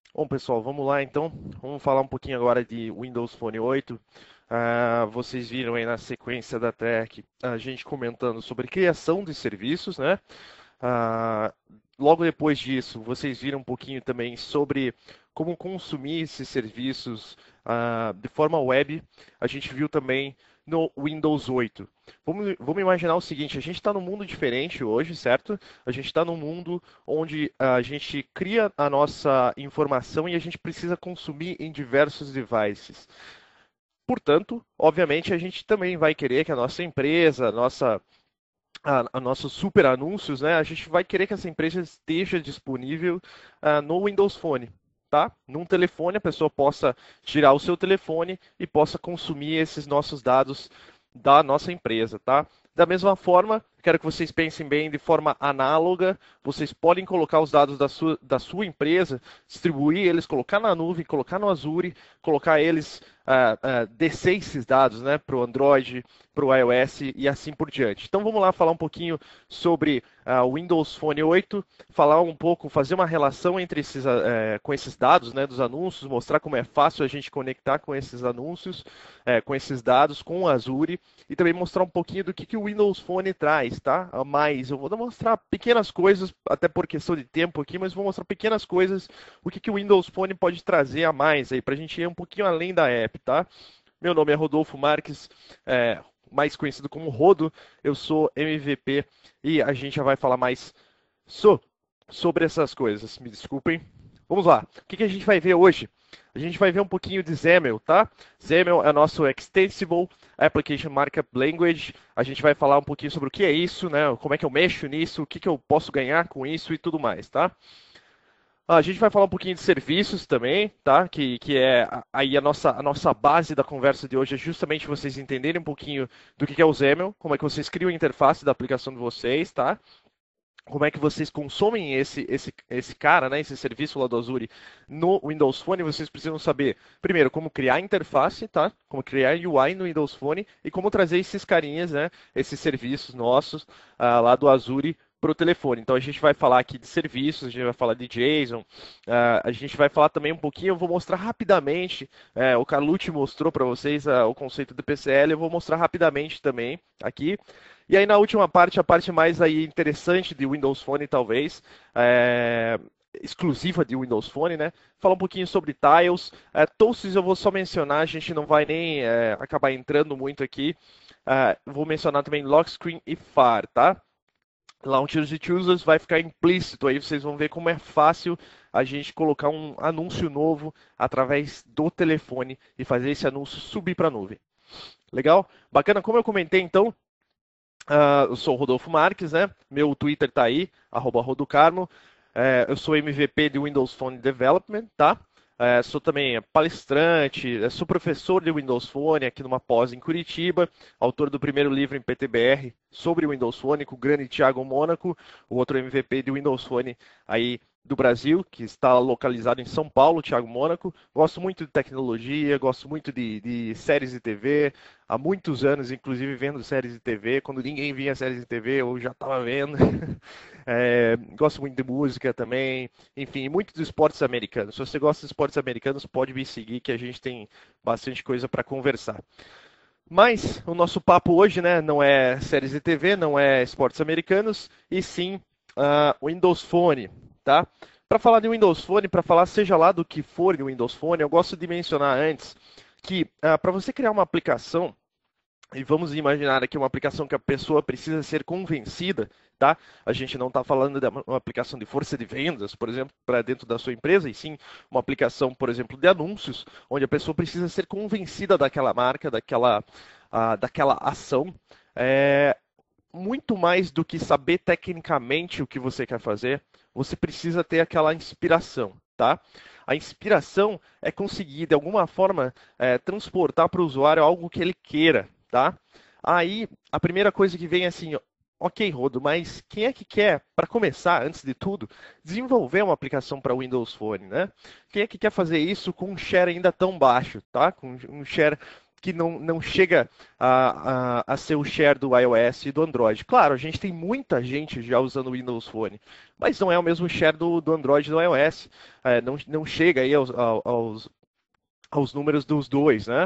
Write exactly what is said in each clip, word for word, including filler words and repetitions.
Bom, pessoal, vamos lá então. Vamos falar um pouquinho agora de Windows Phone oito. Ah, vocês viram aí na sequência da tech a gente comentando sobre criação de serviços, né? Ah, logo depois disso, vocês viram um pouquinho também sobre como consumir esses serviços ah, de forma web. A gente viu também no Windows oito. Vamos, vamos imaginar o seguinte: a gente está num mundo diferente hoje, certo? A gente está num mundo onde a gente cria a nossa informação e a gente precisa consumir em diversos devices. Portanto, obviamente, a gente também vai querer que a nossa empresa, a nossa a, a nossos super anúncios, né? A gente vai querer que essa empresa esteja disponível ah, no Windows Phone, tá? Num telefone, a pessoa possa tirar o seu telefone e possa consumir esses nossos dados da nossa empresa, tá? Da mesma forma, quero que vocês pensem bem de forma análoga. Vocês podem colocar os dados da sua, da sua empresa, distribuir eles, colocar na nuvem, colocar no Azure, colocar eles, ah, ah, descer esses dados, né, para o Android, para o iOS e assim por diante. Então vamos lá falar um pouquinho sobre ah, o Windows Phone oito, falar um pouco, fazer uma relação entre esses, ah, eh, com esses dados, né, dos anúncios, mostrar como é fácil a gente conectar com esses anúncios, eh, com esses dados, com o Azure, e também mostrar um pouquinho do que, que o Windows Phone traz, tá? A mais, eu vou mostrar pequenas coisas, até por questão de tempo aqui, mas vou mostrar pequenas coisas, o que, que o Windows Phone pode trazer a mais aí, para a gente ir um pouquinho além da app, tá? Meu nome é Rodolfo Marques, é, mais conhecido como Rodo, eu sou M V P e a gente já vai falar mais so- sobre essas coisas. Me desculpem. Vamos lá. O que, que a gente vai ver hoje? A gente vai ver um pouquinho de XAML, tá? XAML é nosso Extensible Application Markup Language. A gente vai falar um pouquinho sobre o que é isso, né? Como é que eu mexo nisso, o que, que eu posso ganhar com isso e tudo mais, tá? A gente vai falar um pouquinho de serviços também, tá? Que, que é a- aí a nossa, a nossa base da conversa de hoje é justamente vocês entenderem um pouquinho do que que é o XAML, como é que vocês criam a interface da aplicação de vocês, tá? Como é que vocês consomem esse, esse, esse cara, né, esse serviço lá do Azure no Windows Phone, vocês precisam saber, primeiro, como criar a interface, tá? Como criar U I no Windows Phone e como trazer esses carinhas, né, esses serviços nossos ah, lá do Azure para o telefone. Então a gente vai falar aqui de serviços, a gente vai falar de JSON, ah, a gente vai falar também um pouquinho, eu vou mostrar rapidamente, eh, o Carlucci mostrou para vocês ah, o conceito do P C L, eu vou mostrar rapidamente também aqui. E aí na última parte, a parte mais aí interessante de Windows Phone, talvez, é, exclusiva de Windows Phone, né? Falar um pouquinho sobre tiles. É, Toasts eu vou só mencionar, a gente não vai nem é, acabar entrando muito aqui. É, vou mencionar também lock screen e far, tá? Launchers de users vai ficar implícito, aí vocês vão ver como é fácil a gente colocar um anúncio novo através do telefone e fazer esse anúncio subir para a nuvem. Legal? Bacana, como eu comentei então, Uh, eu sou o Rodolfo Marques, né? Meu Twitter tá aí, arroba Rodocarmo. É, eu sou M V P de Windows Phone Development, tá? É, sou também palestrante, é, sou professor de Windows Phone aqui numa pós em Curitiba, autor do primeiro livro em P T B R sobre Windows Phone com o grande Thiago Mônaco, o outro M V P de Windows Phone aí do Brasil, que está localizado em São Paulo, Thiago Mônaco. Gosto muito de tecnologia, gosto muito de, de séries de T V, há muitos anos, inclusive, vendo séries de T V. Quando ninguém via séries de T V, eu já estava vendo. É, gosto muito de música também. Enfim, muito dos esportes americanos. Se você gosta de esportes americanos, pode me seguir que a gente tem bastante coisa para conversar. Mas o nosso papo hoje, né, não é séries de T V, não é esportes americanos, e sim uh, Windows Phone, tá? Para falar de Windows Phone, para falar seja lá do que for de Windows Phone, eu gosto de mencionar antes que uh, para você criar uma aplicação, e vamos imaginar aqui uma aplicação que a pessoa precisa ser convencida, tá? A gente não está falando de uma aplicação de força de vendas, por exemplo, para dentro da sua empresa, e sim uma aplicação, por exemplo, de anúncios, onde a pessoa precisa ser convencida daquela marca, daquela, ah, daquela ação. É, muito mais do que saber tecnicamente o que você quer fazer, você precisa ter aquela inspiração, tá? A inspiração é conseguir, de alguma forma, é, transportar para o usuário algo que ele queira, tá? Aí, a primeira coisa que vem é assim, ok, Rodo, mas quem é que quer, para começar, antes de tudo, desenvolver uma aplicação para Windows Phone, né? Quem é que quer fazer isso com um share ainda tão baixo, tá? Com um share que não, não chega a, a, a ser o share do iOS e do Android. Claro, a gente tem muita gente já usando o Windows Phone, mas não é o mesmo share do, do Android e do iOS. É, não, não chega aí aos, aos, aos números dos dois, né?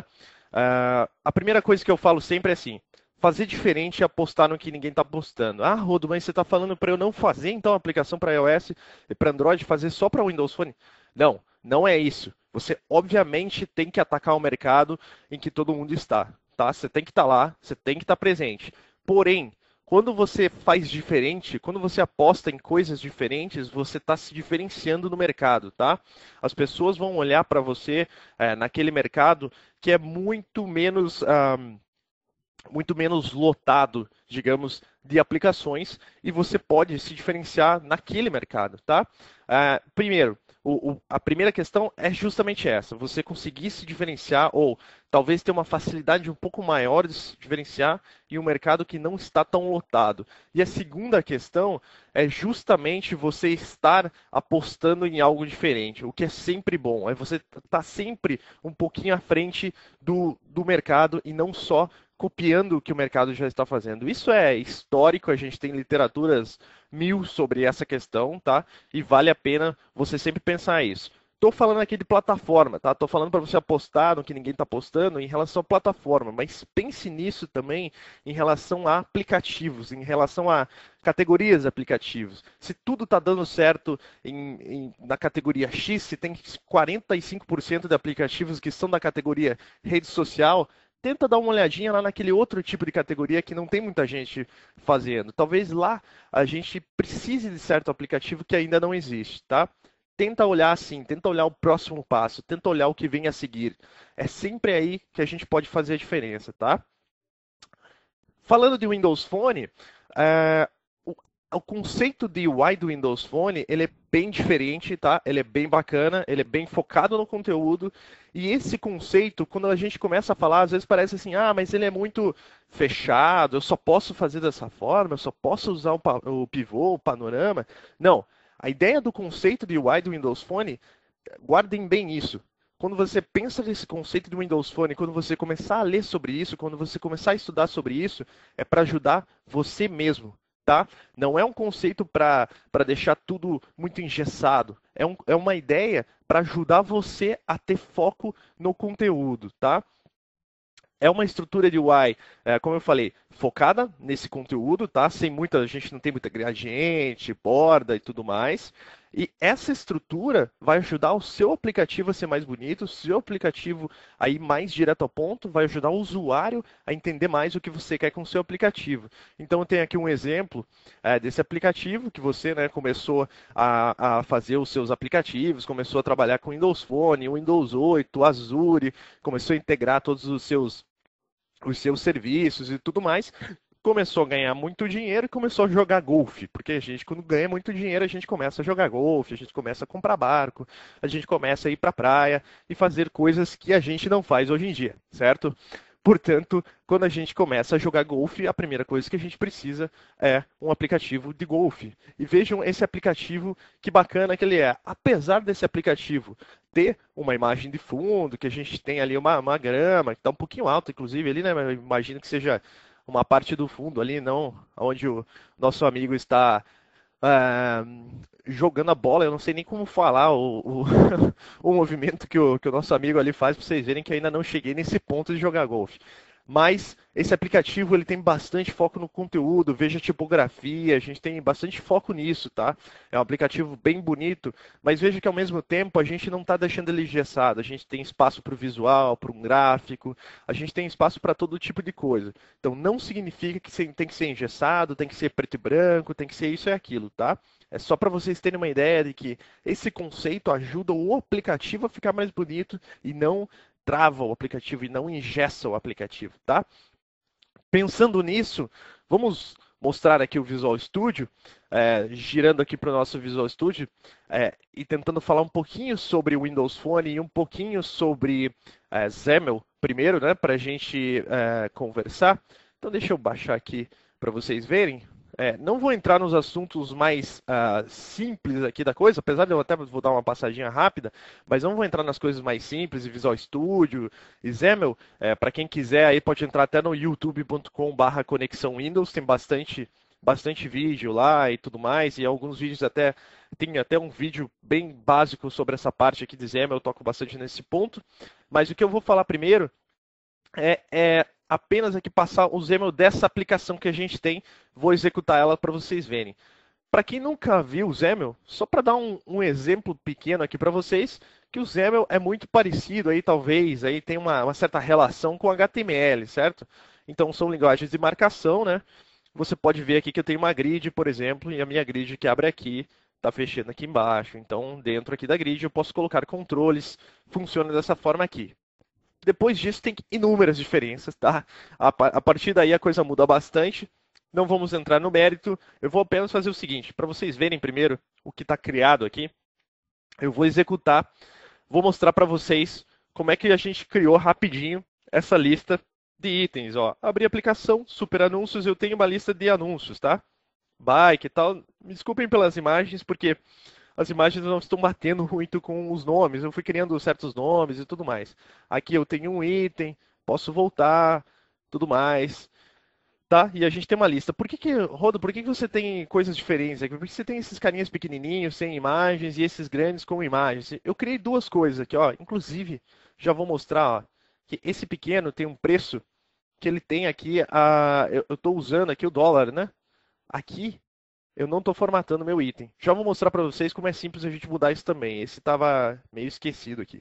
Uh, a primeira coisa que eu falo sempre é assim: fazer diferente e apostar no que ninguém está apostando. Ah, Rodo, mas você está falando para eu não fazer então a aplicação para iOS e para Android, fazer só para Windows Phone? Não, não é isso. Você obviamente tem que atacar o mercado em que todo mundo está, tá? Você tem que estar lá, você tem que estar presente. Porém, quando você faz diferente, quando você aposta em coisas diferentes, você está se diferenciando no mercado, tá? As pessoas vão olhar para você é, naquele mercado que é muito menos, um, muito menos lotado, digamos, de aplicações, e você pode se diferenciar naquele mercado, tá? Uh, primeiro, o, o, a primeira questão é justamente essa: você conseguir se diferenciar ou talvez ter uma facilidade um pouco maior de se diferenciar em um mercado que não está tão lotado. E a segunda questão é justamente você estar apostando em algo diferente, o que é sempre bom. É você estar sempre um pouquinho à frente do, do mercado e não só copiando o que o mercado já está fazendo. Isso é histórico, a gente tem literaturas mil sobre essa questão, tá? E vale a pena você sempre pensar isso. Estou falando aqui de plataforma, tá? Estou falando para você apostar no que ninguém está apostando em relação à plataforma, mas pense nisso também em relação a aplicativos, em relação a categorias de aplicativos. Se tudo está dando certo em, em, na categoria X, se tem quarenta e cinco por cento de aplicativos que são da categoria rede social, tenta dar uma olhadinha lá naquele outro tipo de categoria que não tem muita gente fazendo. Talvez lá a gente precise de certo aplicativo que ainda não existe, tá? Tenta olhar assim, tenta olhar o próximo passo, tenta olhar o que vem a seguir. É sempre aí que a gente pode fazer a diferença, tá? Falando de Windows Phone, é, o, o conceito de U I do Windows Phone, ele é bem diferente, tá? Ele é bem bacana, ele é bem focado no conteúdo. E esse conceito, quando a gente começa a falar, às vezes parece assim: ah, mas ele é muito fechado, eu só posso fazer dessa forma, eu só posso usar o, o pivô, o panorama. Não. A ideia do conceito de U I do Windows Phone, guardem bem isso. Quando você pensa nesse conceito do Windows Phone, quando você começar a ler sobre isso, quando você começar a estudar sobre isso, é para ajudar você mesmo, tá? Não é um conceito para deixar tudo muito engessado. É, um, é uma ideia para ajudar você a ter foco no conteúdo, tá? É uma estrutura de U I, é, como eu falei, focada nesse conteúdo, tá? Sem muita, a gente não tem muita gradiente, borda e tudo mais. E essa estrutura vai ajudar o seu aplicativo a ser mais bonito, o seu aplicativo a ir mais direto ao ponto, vai ajudar o usuário a entender mais o que você quer com o seu aplicativo. Então eu tenho aqui um exemplo é, desse aplicativo que você, né, começou a, a fazer os seus aplicativos, começou a trabalhar com Windows Phone, Windows oito, Azure, começou a integrar todos os seus os seus serviços e tudo mais, começou a ganhar muito dinheiro e começou a jogar golfe. Porque a gente, quando ganha muito dinheiro, a gente começa a jogar golfe, a gente começa a comprar barco, a gente começa a ir para a praia e fazer coisas que a gente não faz hoje em dia, certo? Portanto, quando a gente começa a jogar golfe, a primeira coisa que a gente precisa é um aplicativo de golfe. E vejam esse aplicativo, que bacana que ele é. Apesar desse aplicativo ter uma imagem de fundo, que a gente tem ali uma, uma grama, que está um pouquinho alta, inclusive, ali, né? Eu imagino que seja uma parte do fundo ali, não onde o nosso amigo está uh, jogando a bola. Eu não sei nem como falar o, o, o movimento que o, que o nosso amigo ali faz, para vocês verem que ainda não cheguei nesse ponto de jogar golfe. Mas esse aplicativo ele tem bastante foco no conteúdo, veja a tipografia, a gente tem bastante foco nisso, tá? É um aplicativo bem bonito, mas veja que ao mesmo tempo a gente não está deixando ele engessado, a gente tem espaço para o visual, para um gráfico, a gente tem espaço para todo tipo de coisa. Então não significa que tem que ser engessado, tem que ser preto e branco, tem que ser isso e aquilo, tá? É só para vocês terem uma ideia de que esse conceito ajuda o aplicativo a ficar mais bonito e não trava o aplicativo e não engessa o aplicativo, tá? Pensando nisso, vamos mostrar aqui o Visual Studio, é, girando aqui para o nosso Visual Studio é, e tentando falar um pouquinho sobre o Windows Phone e um pouquinho sobre é, XAML primeiro, né, para a gente é, conversar. Então deixa eu baixar aqui para vocês verem. É, não vou entrar nos assuntos mais ah, simples aqui da coisa, apesar de eu até vou dar uma passadinha rápida, mas não vou entrar nas coisas mais simples, Visual Studio e Xaml. É, para quem quiser aí pode entrar até no youtube ponto com barra conexão Windows, tem bastante, bastante vídeo lá e tudo mais, e alguns vídeos até, tem até um vídeo bem básico sobre essa parte aqui de Xaml, eu toco bastante nesse ponto, mas o que eu vou falar primeiro é, é apenas aqui passar o XAML dessa aplicação que a gente tem. Vou executar ela para vocês verem. Para quem nunca viu o XAML, só para dar um, um exemplo pequeno aqui para vocês, que o XAML é muito parecido aí, talvez, aí tem uma, uma certa relação com o H T M L, certo? Então são linguagens de marcação, né? Você pode ver aqui que eu tenho uma grid, por exemplo, e a minha grid que abre aqui está fechando aqui embaixo. Então, dentro aqui da grid, eu posso colocar controles, funciona dessa forma aqui. Depois disso, tem inúmeras diferenças, tá? A, a partir daí, a coisa muda bastante. Não vamos entrar no mérito. Eu vou apenas fazer o seguinte, para vocês verem primeiro o que está criado aqui. Eu vou executar, vou mostrar para vocês como é que a gente criou rapidinho essa lista de itens. Ó, abri a aplicação, super anúncios, eu tenho uma lista de anúncios, tá? Bike e tal. Me desculpem pelas imagens, porque as imagens não estão batendo muito com os nomes. Eu fui criando certos nomes e tudo mais. Aqui eu tenho um item, posso voltar, tudo mais. Tá? E a gente tem uma lista. Por que que, Rodo, por que que você tem coisas diferentes aqui? Por que você tem esses carinhas pequenininhos, sem imagens, e esses grandes com imagens? Eu criei duas coisas aqui, ó. Inclusive, já vou mostrar, ó, que esse pequeno tem um preço que ele tem aqui, a... eu estou usando aqui o dólar, né? Aqui, eu não estou formatando meu item. Já vou mostrar para vocês como é simples a gente mudar isso também. Esse estava meio esquecido aqui.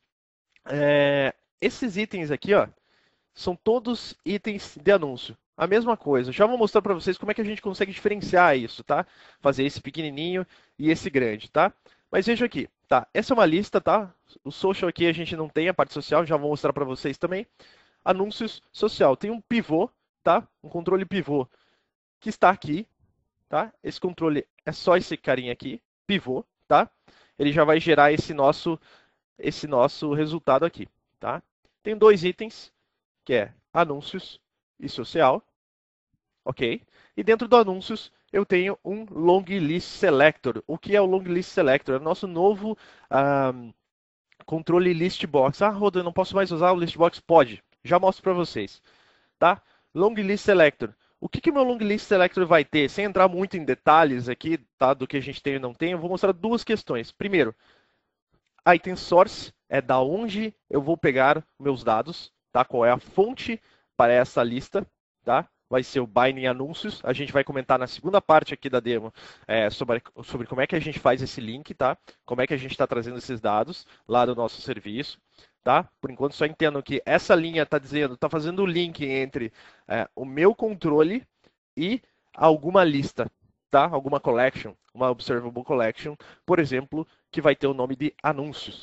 É, esses itens aqui, ó, são todos itens de anúncio. A mesma coisa. Já vou mostrar para vocês como é que a gente consegue diferenciar isso, tá? Fazer esse pequenininho e esse grande, tá? Mas veja aqui, tá? Essa é uma lista, tá? O social aqui a gente não tem, a parte social, já vou mostrar para vocês também. Anúncios social. Tem um pivô, tá? Um controle pivô que está aqui, tá? Esse controle é só esse carinha aqui, pivô, tá? Ele já vai gerar esse nosso, esse nosso resultado aqui, tá? Tem dois itens, que é anúncios e social, ok? E dentro do anúncios eu tenho um long list selector. O que é o long list selector? É o nosso novo um, controle list box. Ah, Roda, eu não posso mais usar o list box? Pode. Já mostro para vocês, tá? Long list selector. O que que o meu long list selector vai ter? Sem entrar muito em detalhes aqui, tá? Do que a gente tem e não tem, eu vou mostrar duas questões. Primeiro, item source é da onde eu vou pegar meus dados, tá? Qual é a fonte para essa lista, tá? Vai ser o Binding Anúncios. A gente vai comentar na segunda parte aqui da demo é, sobre, sobre como é que a gente faz esse link, tá? Como é que a gente está trazendo esses dados lá do nosso serviço, tá? Por enquanto só entendo que essa linha está dizendo, está fazendo o link entre é, o meu controle e alguma lista, tá? Alguma collection, uma observable collection, por exemplo, que vai ter o nome de anúncios.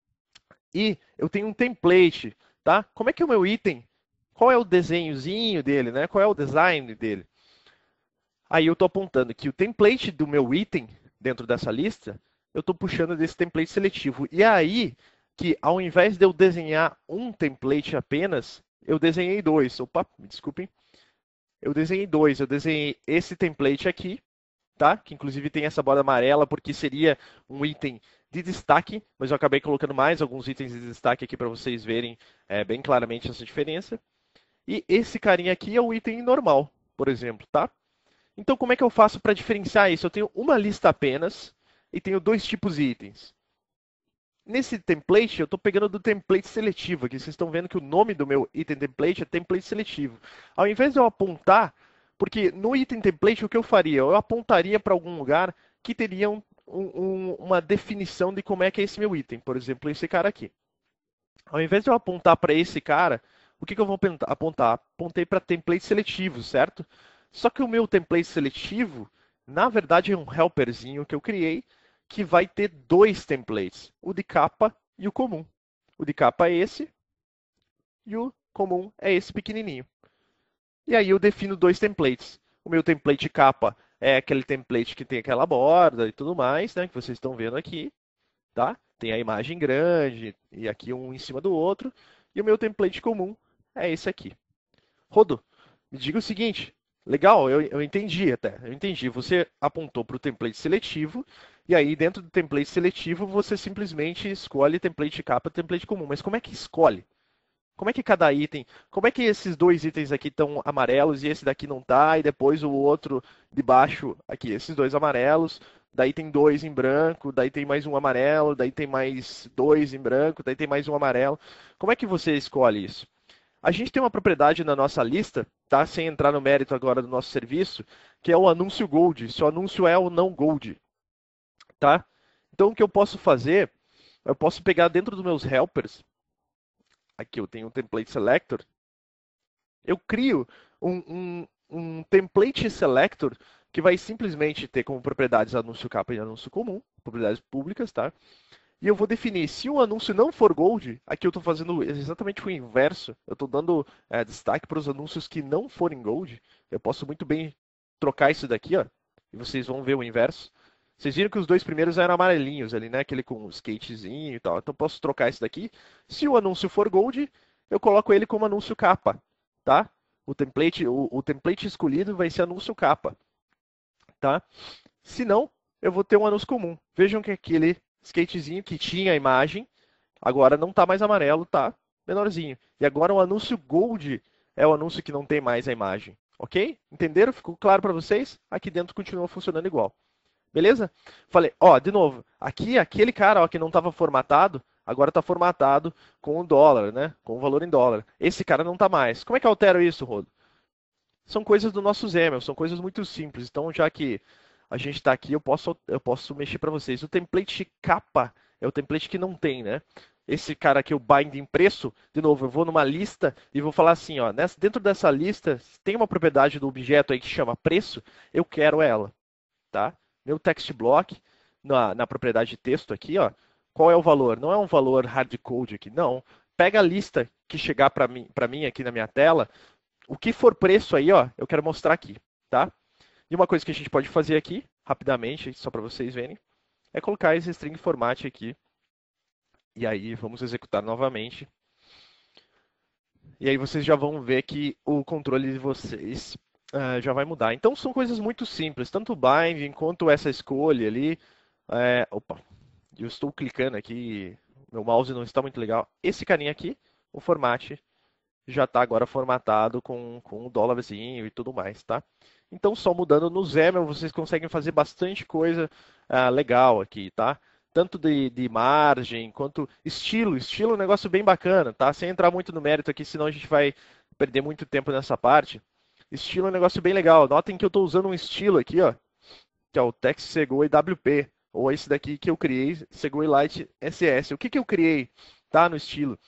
E eu tenho um template, tá? Como é que é o meu item? Qual é o desenhozinho dele, né? Qual é o design dele? Aí eu estou apontando que o template do meu item dentro dessa lista, eu estou puxando desse template seletivo. E é aí que, ao invés de eu desenhar um template apenas, eu desenhei dois. Opa, me desculpem. Eu desenhei dois. Eu desenhei esse template aqui, tá? Que inclusive tem essa borda amarela, porque seria um item de destaque, mas eu acabei colocando mais alguns itens de destaque aqui para vocês verem é, bem claramente essa diferença. E esse carinha aqui é o item normal, por exemplo, tá? Então, como é que eu faço para diferenciar isso? Eu tenho uma lista apenas e tenho dois tipos de itens. Nesse template, eu estou pegando do template seletivo aqui. Vocês estão vendo que o nome do meu item template é template seletivo. Ao invés de eu apontar, porque no item template o que eu faria? Eu apontaria para algum lugar que teria um, um, uma definição de como é que é esse meu item. Por exemplo, esse cara aqui. Ao invés de eu apontar para esse cara, o que, que eu vou apontar? Apontei para template seletivo, certo? Só que o meu template seletivo, na verdade, é um helperzinho que eu criei que vai ter dois templates, o de capa e o comum. O de capa é esse e o comum é esse pequenininho. E aí eu defino dois templates. O meu template capa é aquele template que tem aquela borda e tudo mais, né, que vocês estão vendo aqui, tá? Tem a imagem grande e aqui um em cima do outro. E o meu template comum é esse aqui. Rodo, me diga o seguinte, Legal, eu, eu entendi até. Eu entendi. Você apontou para o template seletivo, e aí dentro do template seletivo você simplesmente escolhe template capa, template comum. Mas como é que escolhe? Como é que cada item, como é que esses dois itens aqui estão amarelos e esse daqui não tá, e depois o outro de baixo aqui, esses dois amarelos, daí tem dois em branco, daí tem mais um amarelo, daí tem mais dois em branco, daí tem mais um amarelo. Como é que você escolhe isso? A gente tem uma propriedade na nossa lista, tá? Sem entrar no mérito agora do nosso serviço, que é o anúncio Gold, se o anúncio é ou não Gold, tá? Então o que eu posso fazer, eu posso pegar dentro dos meus helpers, aqui eu tenho um template selector, eu crio um, um, um template selector que vai simplesmente ter como propriedades anúncio capa e anúncio comum, propriedades públicas, tá? E eu vou definir, se o anúncio não for gold, aqui eu estou fazendo exatamente o inverso, eu estou dando é, destaque para os anúncios que não forem gold, eu posso muito bem trocar isso daqui, ó, e vocês vão ver o inverso. Vocês viram que os dois primeiros eram amarelinhos ali, né? Aquele com skatezinho e tal. Então eu posso trocar esse daqui. Se o anúncio for gold, eu coloco ele como anúncio capa, tá? O template, o, o template escolhido vai ser anúncio capa, tá? Se não, eu vou ter um anúncio comum. Vejam que aquele skatezinho que tinha a imagem, agora não está mais amarelo, tá menorzinho. E agora o anúncio gold é o anúncio que não tem mais a imagem, ok? Entenderam? Ficou claro para vocês? Aqui dentro continua funcionando igual. Beleza? Falei, ó, de novo, aqui aquele cara ó, que não estava formatado, agora está formatado com o dólar, né? Com o valor em dólar. Esse cara não está mais. Como é que eu altero isso, Rodo? São coisas do nosso XAML, são coisas muito simples. Então, já que a gente está aqui, eu posso, eu posso mexer para vocês. O template capa é o template que não tem, né? Esse cara aqui, o binding preço, de novo, eu vou numa lista e vou falar assim, ó, nessa, dentro dessa lista, tem uma propriedade do objeto aí que chama preço, eu quero ela, tá? Meu text block, na, na propriedade de texto aqui, ó, qual é o valor? Não é um valor hardcode aqui, não. Pega a lista que chegar para mim, para mim aqui na minha tela, o que for preço aí, ó, eu quero mostrar aqui, tá? E uma coisa que a gente pode fazer aqui, rapidamente, só para vocês verem, é colocar esse string format aqui. E aí vamos executar novamente. E aí vocês já vão ver que o controle de vocês uh, já vai mudar. Então são coisas muito simples, tanto o binding quanto essa escolha ali. É, opa, eu estou clicando aqui, meu mouse não está muito legal. Esse carinha aqui, o format, já está agora formatado com, com o dólarzinho e tudo mais, tá? Então, só mudando no XAML, vocês conseguem fazer bastante coisa ah, legal aqui, tá? Tanto de, de margem, quanto estilo. Estilo é um negócio bem bacana, tá? Sem entrar muito no mérito aqui, senão a gente vai perder muito tempo nessa parte. Estilo é um negócio bem legal. Notem que eu estou usando um estilo aqui, ó, que é o Text Segway W P, ou esse daqui que eu criei, Segway Lite S S. O que, que eu criei, tá, no estilo?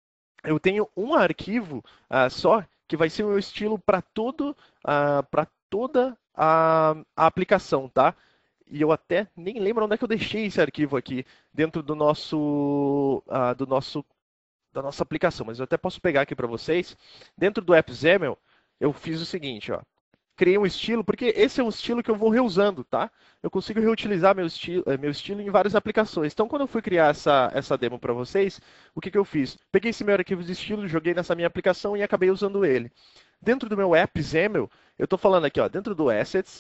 Eu tenho um arquivo uh, só que vai ser o meu estilo para todo, uh, para toda a, a aplicação, tá? E eu até nem lembro onde é que eu deixei esse arquivo aqui dentro do nosso, uh, do nosso, da nossa aplicação, mas eu até posso pegar aqui para vocês. Dentro do AppXaml, eu fiz o seguinte, ó. Criei um estilo, porque esse é um estilo que eu vou reusando, tá? Eu consigo reutilizar meu estilo, meu estilo em várias aplicações. Então, quando eu fui criar essa, essa demo para vocês, o que, que eu fiz? Peguei esse meu arquivo de estilo, joguei nessa minha aplicação e acabei usando ele. Dentro do meu AppXaml, eu estou falando aqui, ó, dentro do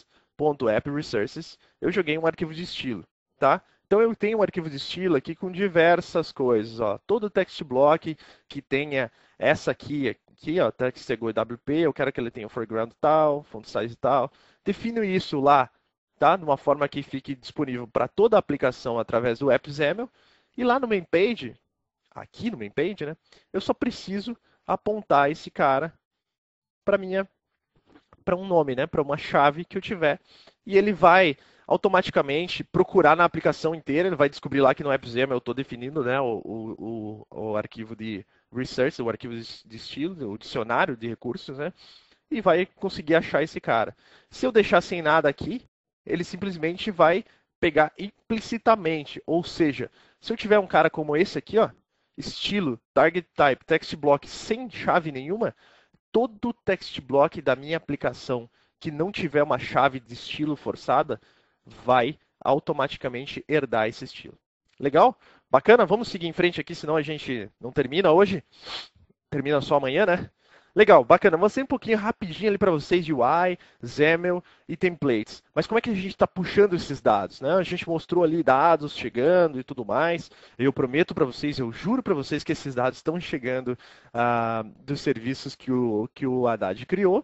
assets.appResources, eu joguei um arquivo de estilo, tá? Então, eu tenho um arquivo de estilo aqui com diversas coisas, ó. Todo o text block que tenha essa aqui, aqui, ó, text segway W P, eu quero que ele tenha o foreground tal, font size tal. Defino isso lá, tá? De uma forma que fique disponível para toda a aplicação através do AppXaml. E lá no main page, aqui no main page, né? Eu só preciso apontar esse cara para minha, para um nome, né? Para uma chave que eu tiver. E ele vai automaticamente procurar na aplicação inteira, ele vai descobrir lá que no AppXaml eu estou definindo, né, o, o, o, o arquivo de research, o arquivo de estilo, o dicionário de recursos, né, e vai conseguir achar esse cara. Se eu deixar sem nada aqui, ele simplesmente vai pegar implicitamente, ou seja, se eu tiver um cara como esse aqui, ó, estilo, target type, text block sem chave nenhuma, todo text block da minha aplicação que não tiver uma chave de estilo forçada, vai automaticamente herdar esse estilo. Legal? Bacana? Vamos seguir em frente aqui, senão a gente não termina hoje. Termina só amanhã, né? Legal, bacana. Mostrei um pouquinho rapidinho ali para vocês de U I, XAML e templates. Mas como é que a gente está puxando esses dados, né? A gente mostrou ali dados chegando e tudo mais. Eu prometo para vocês, eu juro para vocês que esses dados estão chegando ah, dos serviços que o, que o Haddad criou.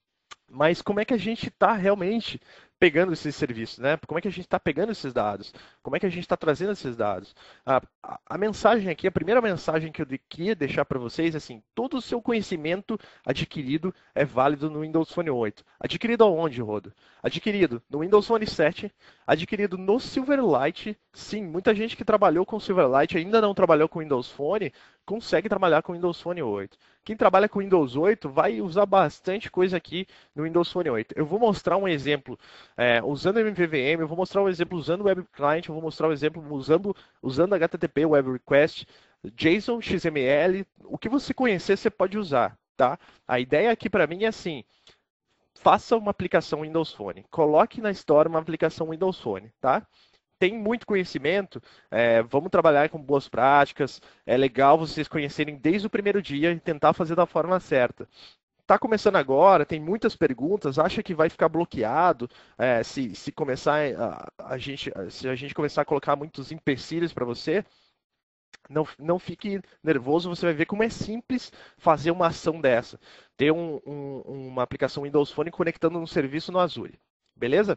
Mas como é que a gente está realmente pegando esses serviços, né? Como é que a gente está pegando esses dados? Como é que a gente está trazendo esses dados? A, a, a, mensagem aqui, a primeira mensagem que eu queria deixar para vocês é assim, todo o seu conhecimento adquirido é válido no Windows Phone oito. Adquirido aonde, Rodo? Adquirido no Windows Phone sete, adquirido no Silverlight. Sim, muita gente que trabalhou com Silverlight ainda não trabalhou com Windows Phone, consegue trabalhar com Windows Phone oito. Quem trabalha com Windows oito vai usar bastante coisa aqui no Windows Phone oito. Eu vou mostrar um exemplo é, usando M V V M, eu vou mostrar um exemplo usando o Web Client, eu vou mostrar um exemplo usando, usando H T T P, Web Request, JSON, X M L, o que você conhecer você pode usar, tá? A ideia aqui para mim é assim, faça uma aplicação Windows Phone, coloque na Store uma aplicação Windows Phone, tá? Tem muito conhecimento, é, vamos trabalhar com boas práticas, é legal vocês conhecerem desde o primeiro dia e tentar fazer da forma certa. Está começando agora, tem muitas perguntas, acha que vai ficar bloqueado é, se, se começar a, a gente, se a gente começar a colocar muitos empecilhos para você, não, não fique nervoso, você vai ver como é simples fazer uma ação dessa. Ter um, um, uma aplicação Windows Phone conectando um serviço no Azure, beleza?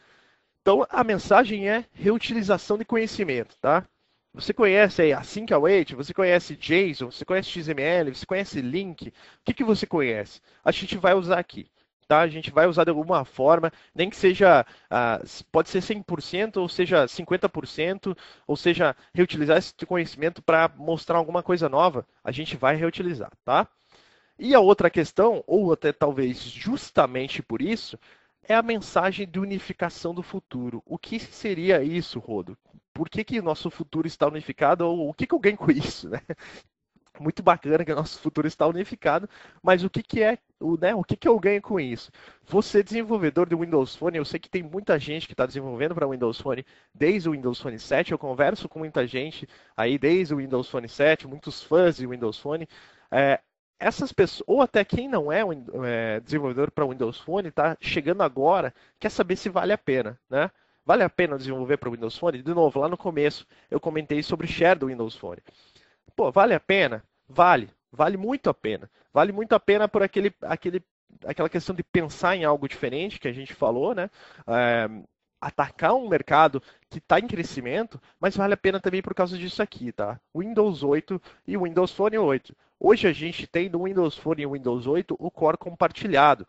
Então, a mensagem é reutilização de conhecimento, tá? Você conhece aí Async Await, você conhece JSON, você conhece X M L, você conhece Link, o que, que você conhece? A gente vai usar aqui, tá? A gente vai usar de alguma forma, nem que seja, ah, pode ser cem por cento, ou seja cinquenta por cento, ou seja, reutilizar esse conhecimento para mostrar alguma coisa nova, a gente vai reutilizar, tá? E a outra questão, ou até talvez justamente por isso, é a mensagem de unificação do futuro. O que seria isso, Rodo? Por que, que o nosso futuro está unificado? Ou o que, que eu ganho com isso, né? Muito bacana que o nosso futuro está unificado, mas o que, que é, o, né, o que, que eu ganho com isso? Você, desenvolvedor de Windows Phone, eu sei que tem muita gente que está desenvolvendo para Windows Phone desde o Windows Phone sete, eu converso com muita gente aí desde o Windows Phone sete, muitos fãs de Windows Phone. É, essas pessoas, ou até quem não é, é desenvolvedor para Windows Phone, está chegando agora, quer saber se vale a pena, né? Vale a pena desenvolver para Windows Phone? De novo, lá no começo eu comentei sobre share do Windows Phone. Pô, vale a pena? Vale. Vale muito a pena. Vale muito a pena por aquele, aquele, aquela questão de pensar em algo diferente que a gente falou, né? É, atacar um mercado que está em crescimento, mas vale a pena também por causa disso aqui, tá? Windows oito e Windows Phone oito. Hoje a gente tem no Windows Phone e Windows oito o core compartilhado.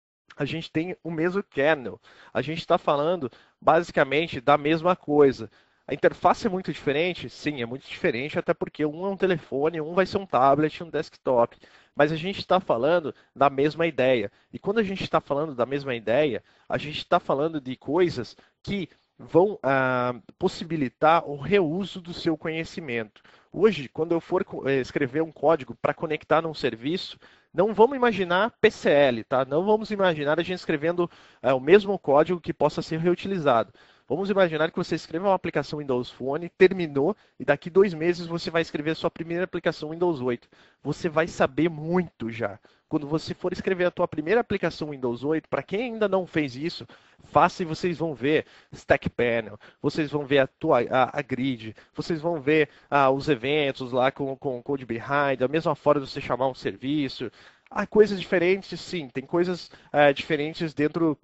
A gente tem o mesmo kernel. A gente está falando basicamente da mesma coisa. A interface é muito diferente? Sim, é muito diferente, até porque um é um telefone, um vai ser um tablet, um desktop. Mas a gente está falando da mesma ideia. E quando a gente está falando da mesma ideia, a gente está falando de coisas que vão ah, possibilitar o reuso do seu conhecimento. Hoje, quando eu for escrever um código para conectar num serviço, não vamos imaginar P C L, tá? Não vamos imaginar a gente escrevendo é, o mesmo código que possa ser reutilizado. Vamos imaginar que você escreve uma aplicação Windows Phone, terminou, e daqui dois meses você vai escrever a sua primeira aplicação Windows oito. Você vai saber muito já. Quando você for escrever a tua primeira aplicação Windows oito, para quem ainda não fez isso, faça e vocês vão ver Stack Panel, vocês vão ver a, tua, a, a grid, vocês vão ver ah, os eventos lá com, com Code Behind, a mesma forma de você chamar um serviço. Há coisas diferentes, sim, tem coisas ah, diferentes dentro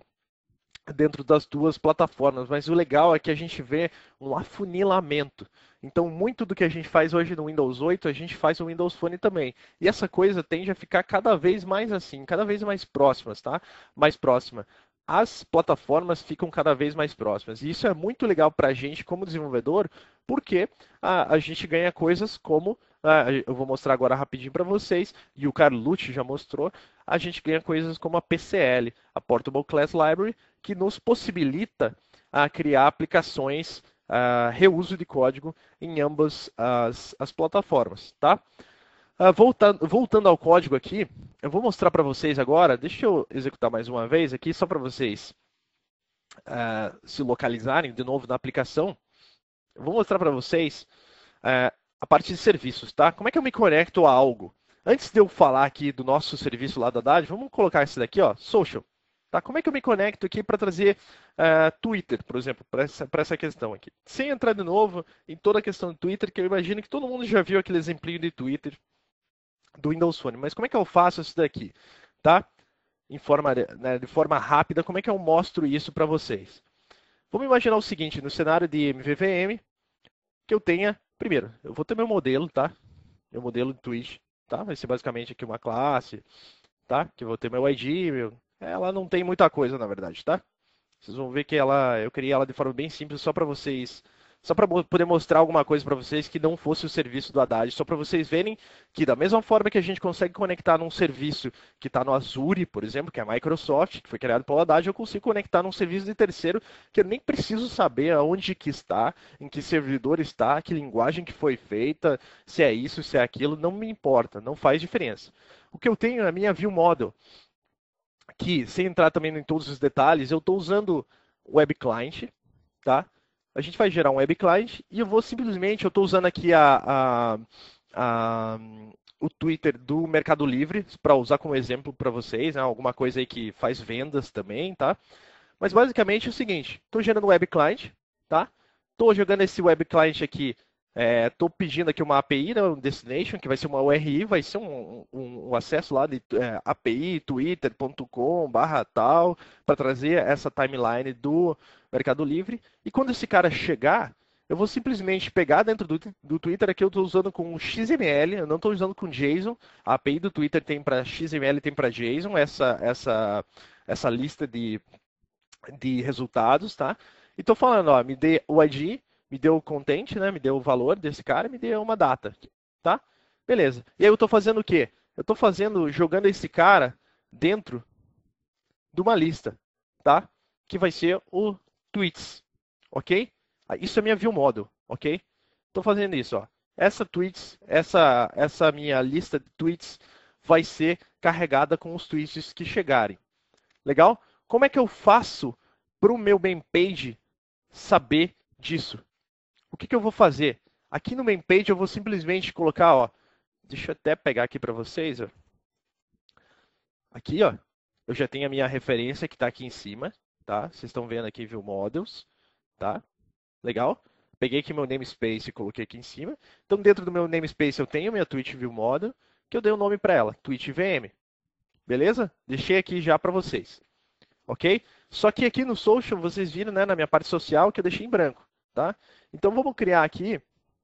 dentro das duas plataformas, mas o legal é que a gente vê um afunilamento. Então, muito do que a gente faz hoje no Windows oito, a gente faz no Windows Phone também. E essa coisa tende a ficar cada vez mais assim, cada vez mais próximas, tá? Mais próxima. As plataformas ficam cada vez mais próximas. E isso é muito legal para a gente como desenvolvedor, porque a, a gente ganha coisas como, a, eu vou mostrar agora rapidinho para vocês, e o Carlucci já mostrou, a gente ganha coisas como a P C L, a Portable Class Library, que nos possibilita a criar aplicações, a reuso de código em ambas as, as plataformas, tá? Uh, voltando, voltando ao código aqui, eu vou mostrar para vocês agora, deixa eu executar mais uma vez aqui, só para vocês uh, se localizarem de novo na aplicação. Eu vou mostrar para vocês uh, a parte de serviços, tá? Como é que eu me conecto a algo? Antes de eu falar aqui do nosso serviço lá da Haddad, vamos colocar esse daqui, ó, social. Tá? Como é que eu me conecto aqui para trazer uh, Twitter, por exemplo, para essa, para essa questão aqui? Sem entrar de novo em toda a questão do Twitter, que eu imagino que todo mundo já viu aquele exemplinho de Twitter do Windows Phone. Mas como é que eu faço isso daqui? Tá? Em forma, né, de forma rápida, como é que eu mostro isso para vocês? Vamos imaginar o seguinte, no cenário de M V V M, que eu tenha, primeiro, eu vou ter meu modelo, tá? Meu modelo de Twitch, tá? Vai ser basicamente aqui uma classe, tá? Que eu vou ter meu I D, meu... ela não tem muita coisa, na verdade, tá? Vocês vão ver que ela, eu criei ela de forma bem simples, só para vocês, só para poder mostrar alguma coisa para vocês que não fosse o serviço do Haddad, só para vocês verem que da mesma forma que a gente consegue conectar num serviço que está no Azure, por exemplo, que é a Microsoft, que foi criado pelo Haddad, eu consigo conectar num serviço de terceiro que eu nem preciso saber aonde que está, em que servidor está, que linguagem que foi feita, se é isso, se é aquilo, não me importa, não faz diferença. O que eu tenho é a minha view model, que, sem entrar também em todos os detalhes, eu estou usando o web client, tá? A gente vai gerar um web client e eu vou simplesmente, eu estou usando aqui a, a, a, o Twitter do Mercado Livre para usar como exemplo para vocês, né? Alguma coisa aí que faz vendas também, tá? Mas basicamente é o seguinte, estou gerando um web client, tá? Estou jogando esse web client aqui, estou é, pedindo aqui uma A P I, né, um destination, que vai ser uma U R I, vai ser um, um, um acesso lá de é, A P I, twitter ponto com barra tal, para trazer essa timeline do Mercado Livre. E quando esse cara chegar, eu vou simplesmente pegar dentro do, do Twitter, aqui eu estou usando com X M L, eu não estou usando com JSON. A API do Twitter tem para X M L, tem para JSON, essa, essa, essa lista de, de resultados, tá? E estou falando, ó, me dê o I D, me deu o content, né? Me deu o valor desse cara, me deu uma data, tá? Beleza. E aí eu estou fazendo o quê? Eu estou fazendo, jogando esse cara dentro de uma lista, tá? Que vai ser o tweets, ok? Isso é minha view model, ok? Estou fazendo isso, ó. Essa tweets, essa, essa minha lista de tweets vai ser carregada com os tweets que chegarem. Legal? Como é que eu faço para o meu main page saber disso? O que, que eu vou fazer? Aqui no main page eu vou simplesmente colocar, ó, deixa eu até pegar aqui para vocês, ó. Aqui, ó, eu já tenho a minha referência que está aqui em cima, tá? Vocês estão vendo aqui, view models, tá? Legal? Peguei aqui meu namespace e coloquei aqui em cima. Então, dentro do meu namespace eu tenho minha Twitch View Model, que eu dei o um nome para ela, Twitch V M. Beleza? Deixei aqui já para vocês. Ok? Só que aqui no social, vocês viram, né, na minha parte social, que eu deixei em branco, tá? Então, vamos criar aqui,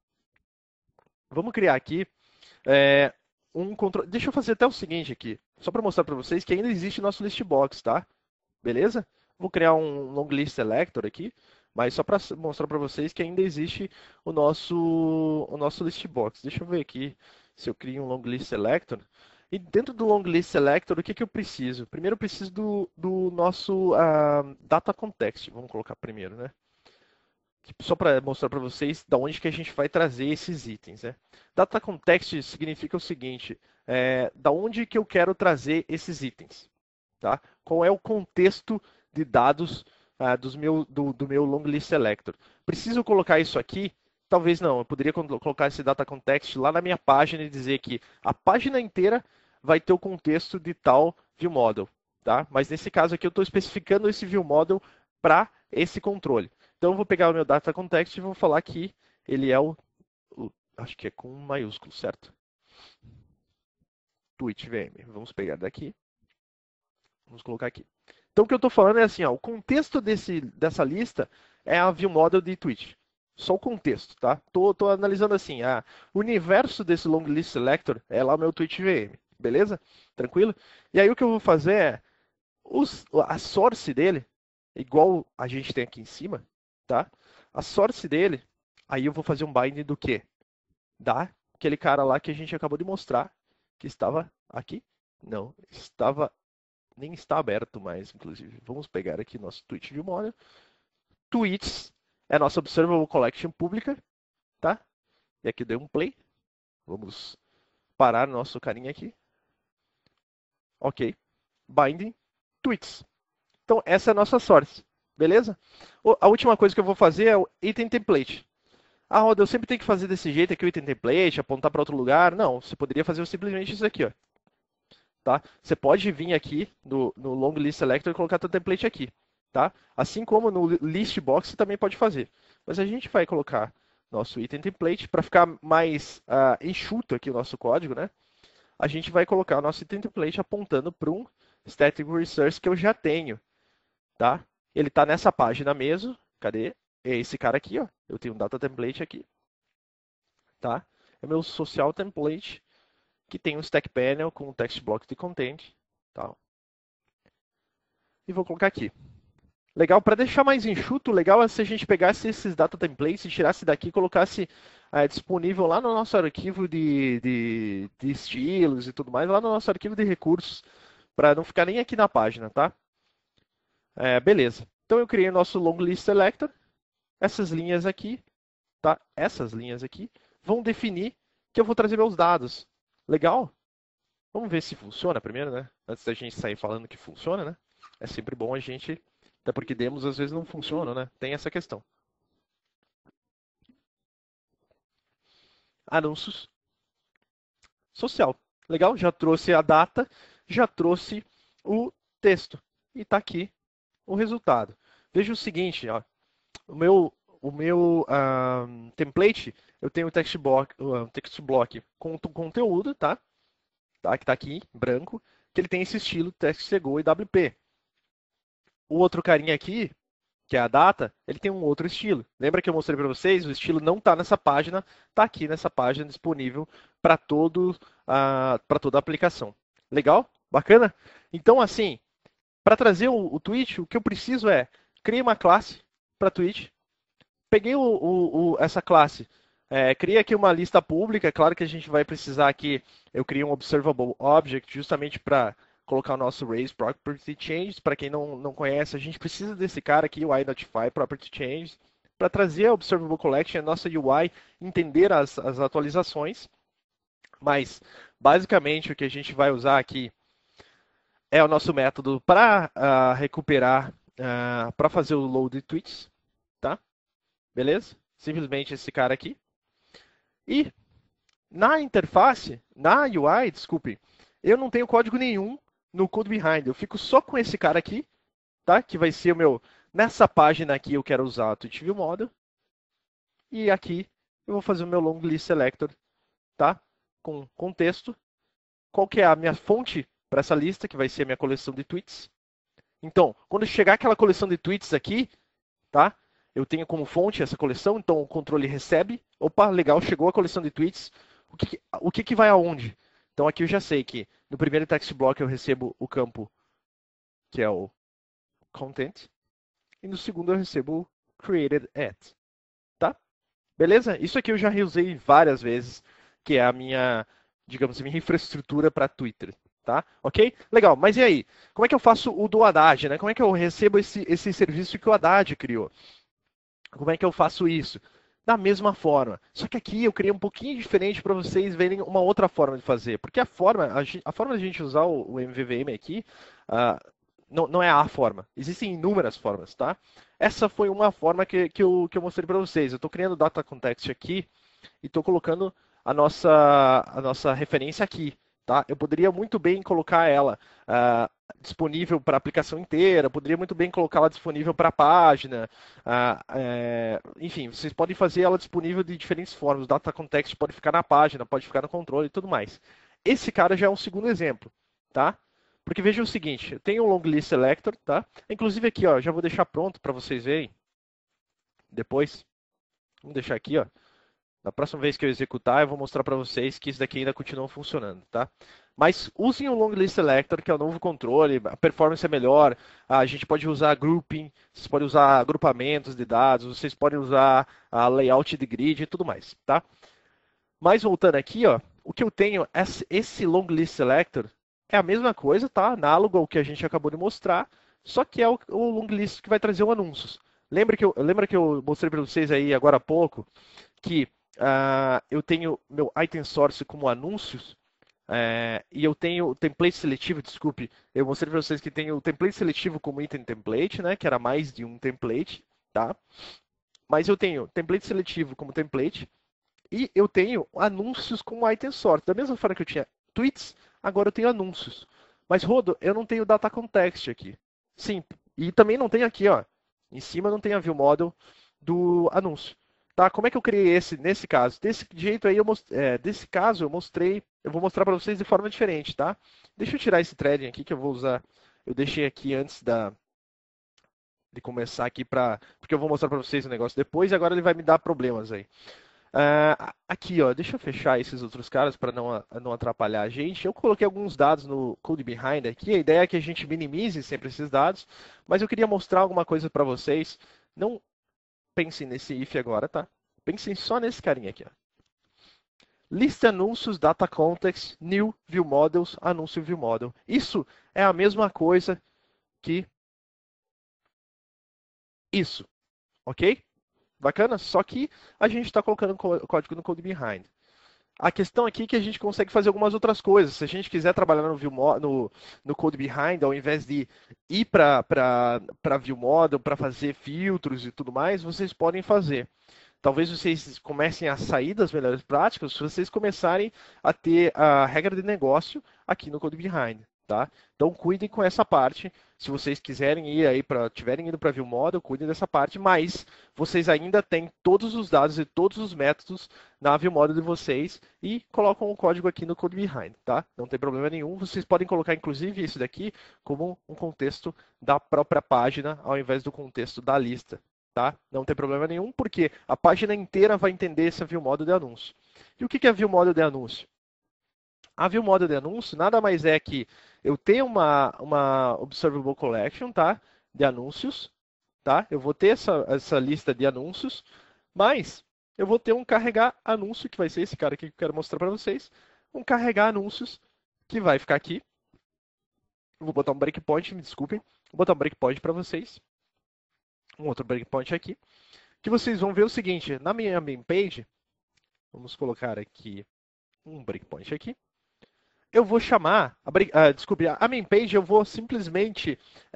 vamos criar aqui é, um controle. Deixa eu fazer até o seguinte aqui, só para mostrar para vocês que ainda existe nosso list box, tá? Beleza? Vou criar um long list selector aqui, mas só para mostrar para vocês que ainda existe o nosso, o nosso list box. Deixa eu ver aqui se eu crio um long list selector. E dentro do long list selector, o que, que eu preciso? Primeiro eu preciso do, do nosso uh, data context. Vamos colocar primeiro, né? Só para mostrar para vocês da onde que a gente vai trazer esses itens, né? Data context significa o seguinte, é, da onde que eu quero trazer esses itens, tá? Qual é o contexto de dados uh, dos meu, do, do meu long list selector? Preciso colocar isso aqui? Talvez não, eu poderia colocar esse data context lá na minha página e dizer que a página inteira vai ter o contexto de tal view model, tá? Mas nesse caso aqui eu estou especificando esse view model para esse controle. Então eu vou pegar o meu data context e vou falar que ele é o, o acho que é com maiúsculo, certo? Twitch V M. Vamos pegar daqui. Vamos colocar aqui. Então o que eu estou falando é assim, ó, o contexto desse, dessa lista é a view model de Twitch. Só o contexto, tá? Tô, tô analisando assim, a, o universo desse long list selector é lá o meu Twitch V M, beleza? Tranquilo? E aí o que eu vou fazer é, os, a source dele, igual a gente tem aqui em cima, tá? A source dele, aí eu vou fazer um binding do quê? Da aquele cara lá que a gente acabou de mostrar, que estava aqui. Não, estava, nem está aberto mais, inclusive. Vamos pegar aqui nosso Twitch View Model. Tweets é a nossa Observable Collection pública, tá? E aqui deu um play. Vamos parar nosso carinha aqui. Ok. Binding tweets. Então, essa é a nossa source. Beleza? A última coisa que eu vou fazer é o item template. Ah, Roda, eu sempre tenho que fazer desse jeito aqui o item template, apontar para outro lugar. Não, você poderia fazer simplesmente isso aqui, ó. Tá? Você pode vir aqui no, no long list selector e colocar seu template aqui, tá? Assim como no list box você também pode fazer. Mas a gente vai colocar nosso item template para ficar mais uh, enxuto aqui o nosso código, né? A gente vai colocar o nosso item template apontando para um static resource que eu já tenho, tá? Ele está nessa página mesmo. Cadê? É esse cara aqui, ó. Eu tenho um data template aqui, tá? É meu social template que tem um stack panel com um text block de content, tá? E vou colocar aqui. Legal, para deixar mais enxuto, legal é se a gente pegasse esses data templates e tirasse daqui e colocasse é, disponível lá no nosso arquivo de, de, de estilos e tudo mais, lá no nosso arquivo de recursos, para não ficar nem aqui na página, tá? É, beleza. Então eu criei o nosso long list selector. Essas linhas aqui, tá? Essas linhas aqui vão definir que eu vou trazer meus dados. Legal? Vamos ver se funciona primeiro, né? Antes da gente sair falando que funciona, né? É sempre bom a gente, até porque demos às vezes não funcionam, né? Tem essa questão. Anúncios. Social. Legal? Já trouxe a data, já trouxe o texto. E está aqui o resultado. Veja o seguinte, ó. O meu, o meu uh, template, eu tenho o text block, uh, text block com conteúdo, tá? Tá? Que está aqui, em branco, que ele tem esse estilo TextSego e W P. O outro carinha aqui, que é a data, ele tem um outro estilo. Lembra que eu mostrei para vocês? O estilo não está nessa página, está aqui nessa página disponível para todo, uh, para toda a aplicação. Legal? Bacana? Então, assim, para trazer o, o tweet, o que eu preciso é criar uma classe para tweet. Peguei o, o, o, essa classe, é, criei aqui uma lista pública. É claro que a gente vai precisar aqui, eu criei um observable object justamente para colocar o nosso raise property changes. Para quem não, não conhece, a gente precisa desse cara aqui, o identify property changes, para trazer a observable collection, a nossa U I, entender as, as atualizações. Mas, basicamente, o que a gente vai usar aqui é o nosso método para uh, recuperar, uh, para fazer o load de tweets, tá? Beleza? Simplesmente esse cara aqui. E na interface, na U I, desculpe, eu não tenho código nenhum no code behind. Eu fico só com esse cara aqui, tá? Que vai ser o meu. Nessa página aqui eu quero usar o Tweet View Model. E aqui eu vou fazer o meu long list selector, tá? Com contexto. Qual que é a minha fonte para essa lista, que vai ser a minha coleção de tweets. Então, quando chegar aquela coleção de tweets aqui, tá? Eu tenho como fonte essa coleção, então o controle recebe. Opa, legal, chegou a coleção de tweets. O que, o que, que vai aonde? Então aqui eu já sei que no primeiro text block eu recebo o campo que é o content. E no segundo eu recebo o created at. Tá? Beleza? Isso aqui eu já reusei várias vezes, que é a minha, digamos, a minha infraestrutura para Twitter. Tá? Ok? Legal, mas e aí? Como é que eu faço o do Haddad, né? Como é que eu recebo esse, esse serviço que o Haddad criou? Como é que eu faço isso? Da mesma forma. Só que aqui eu criei um pouquinho diferente para vocês verem uma outra forma de fazer. Porque a forma, a, a forma de a gente usar o, o M V V M aqui uh, não, não é a forma. Existem inúmeras formas, tá? Essa foi uma forma que, que, eu, que eu mostrei para vocês. Eu estou criando data context aqui e estou colocando a nossa, a nossa referência aqui. Tá? Eu poderia muito bem colocar ela uh, disponível para a aplicação inteira, poderia muito bem colocá-la disponível para a página, uh, é, enfim, vocês podem fazer ela disponível de diferentes formas. O data context pode ficar na página, pode ficar no controle e tudo mais. Esse cara já é um segundo exemplo, tá? Porque veja o seguinte, eu tenho um long list selector, tá? Inclusive aqui, ó, já vou deixar pronto para vocês verem depois. Vamos deixar aqui, ó. Na próxima vez que eu executar, eu vou mostrar para vocês que isso daqui ainda continua funcionando, tá? Mas usem o Long List Selector, que é o novo controle, a performance é melhor, a gente pode usar grouping, vocês podem usar agrupamentos de dados, vocês podem usar a layout de grid e tudo mais, tá? Mas voltando aqui, ó, o que eu tenho, esse Long List Selector é a mesma coisa, tá? Análogo ao que a gente acabou de mostrar, só que é o, o Long List que vai trazer o anúncios. Lembra que eu, lembra que eu mostrei para vocês aí agora há pouco que Uh, eu tenho meu item source como anúncios uh, e eu tenho o template seletivo, desculpe, eu mostrei para vocês que tem o template seletivo como item template, né, que era mais de um template, tá? mas eu tenho template seletivo como template e eu tenho anúncios como item sort. Da mesma forma que eu tinha tweets, agora eu tenho anúncios. Mas, Rodo, eu não tenho data context aqui. Sim, e também não tem aqui, ó. Em cima não tem a view model do anúncio. Tá? Como é que eu criei esse nesse caso? Desse jeito aí, eu most... é, desse caso eu mostrei, eu vou mostrar para vocês de forma diferente, tá? Deixa eu tirar esse threading aqui que eu vou usar. Eu deixei aqui antes da de começar aqui para, porque eu vou mostrar para vocês o negócio depois e agora ele vai me dar problemas aí. Uh, aqui, ó, deixa eu fechar esses outros caras para não, não atrapalhar a gente. Eu coloquei alguns dados no Code Behind aqui. A ideia é que a gente minimize sempre esses dados, mas eu queria mostrar alguma coisa para vocês. Não pensem nesse if agora, tá? Pensem só nesse carinha aqui, ó. Lista anúncios, data context, new view models, anúncio view model. Isso é a mesma coisa que isso, ok? Bacana? Só que a gente está colocando o código no Code Behind. A questão aqui é que a gente consegue fazer algumas outras coisas. Se a gente quiser trabalhar no, view, no, no Code Behind, ao invés de ir para View Model, para fazer filtros e tudo mais, vocês podem fazer. Talvez vocês comecem a sair das melhores práticas se vocês começarem a ter a regra de negócio aqui no Code Behind. Tá? Então cuidem com essa parte. Se vocês quiserem ir aí para, tiverem ido para View Model, cuidem dessa parte, mas vocês ainda têm todos os dados e todos os métodos na View Model de vocês e colocam o código aqui no Code Behind, tá? Não tem problema nenhum. Vocês podem colocar inclusive isso daqui como um contexto da própria página ao invés do contexto da lista, tá? Não tem problema nenhum, porque a página inteira vai entender esse View Model de anúncio. E o que é View Model de anúncio? A View Model de anúncio nada mais é que eu tenho uma, uma Observable Collection, tá? De anúncios, tá? Eu vou ter essa, essa lista de anúncios, mas eu vou ter um carregar anúncio, que vai ser esse cara aqui que eu quero mostrar para vocês. Um carregar anúncios, que vai ficar aqui. Eu vou botar um breakpoint, me desculpem. Vou botar um breakpoint para vocês. Um outro breakpoint aqui. Que vocês vão ver o seguinte, na minha main page, vamos colocar aqui um breakpoint aqui. Eu vou chamar, a, a, desculpe, a main page eu vou simplesmente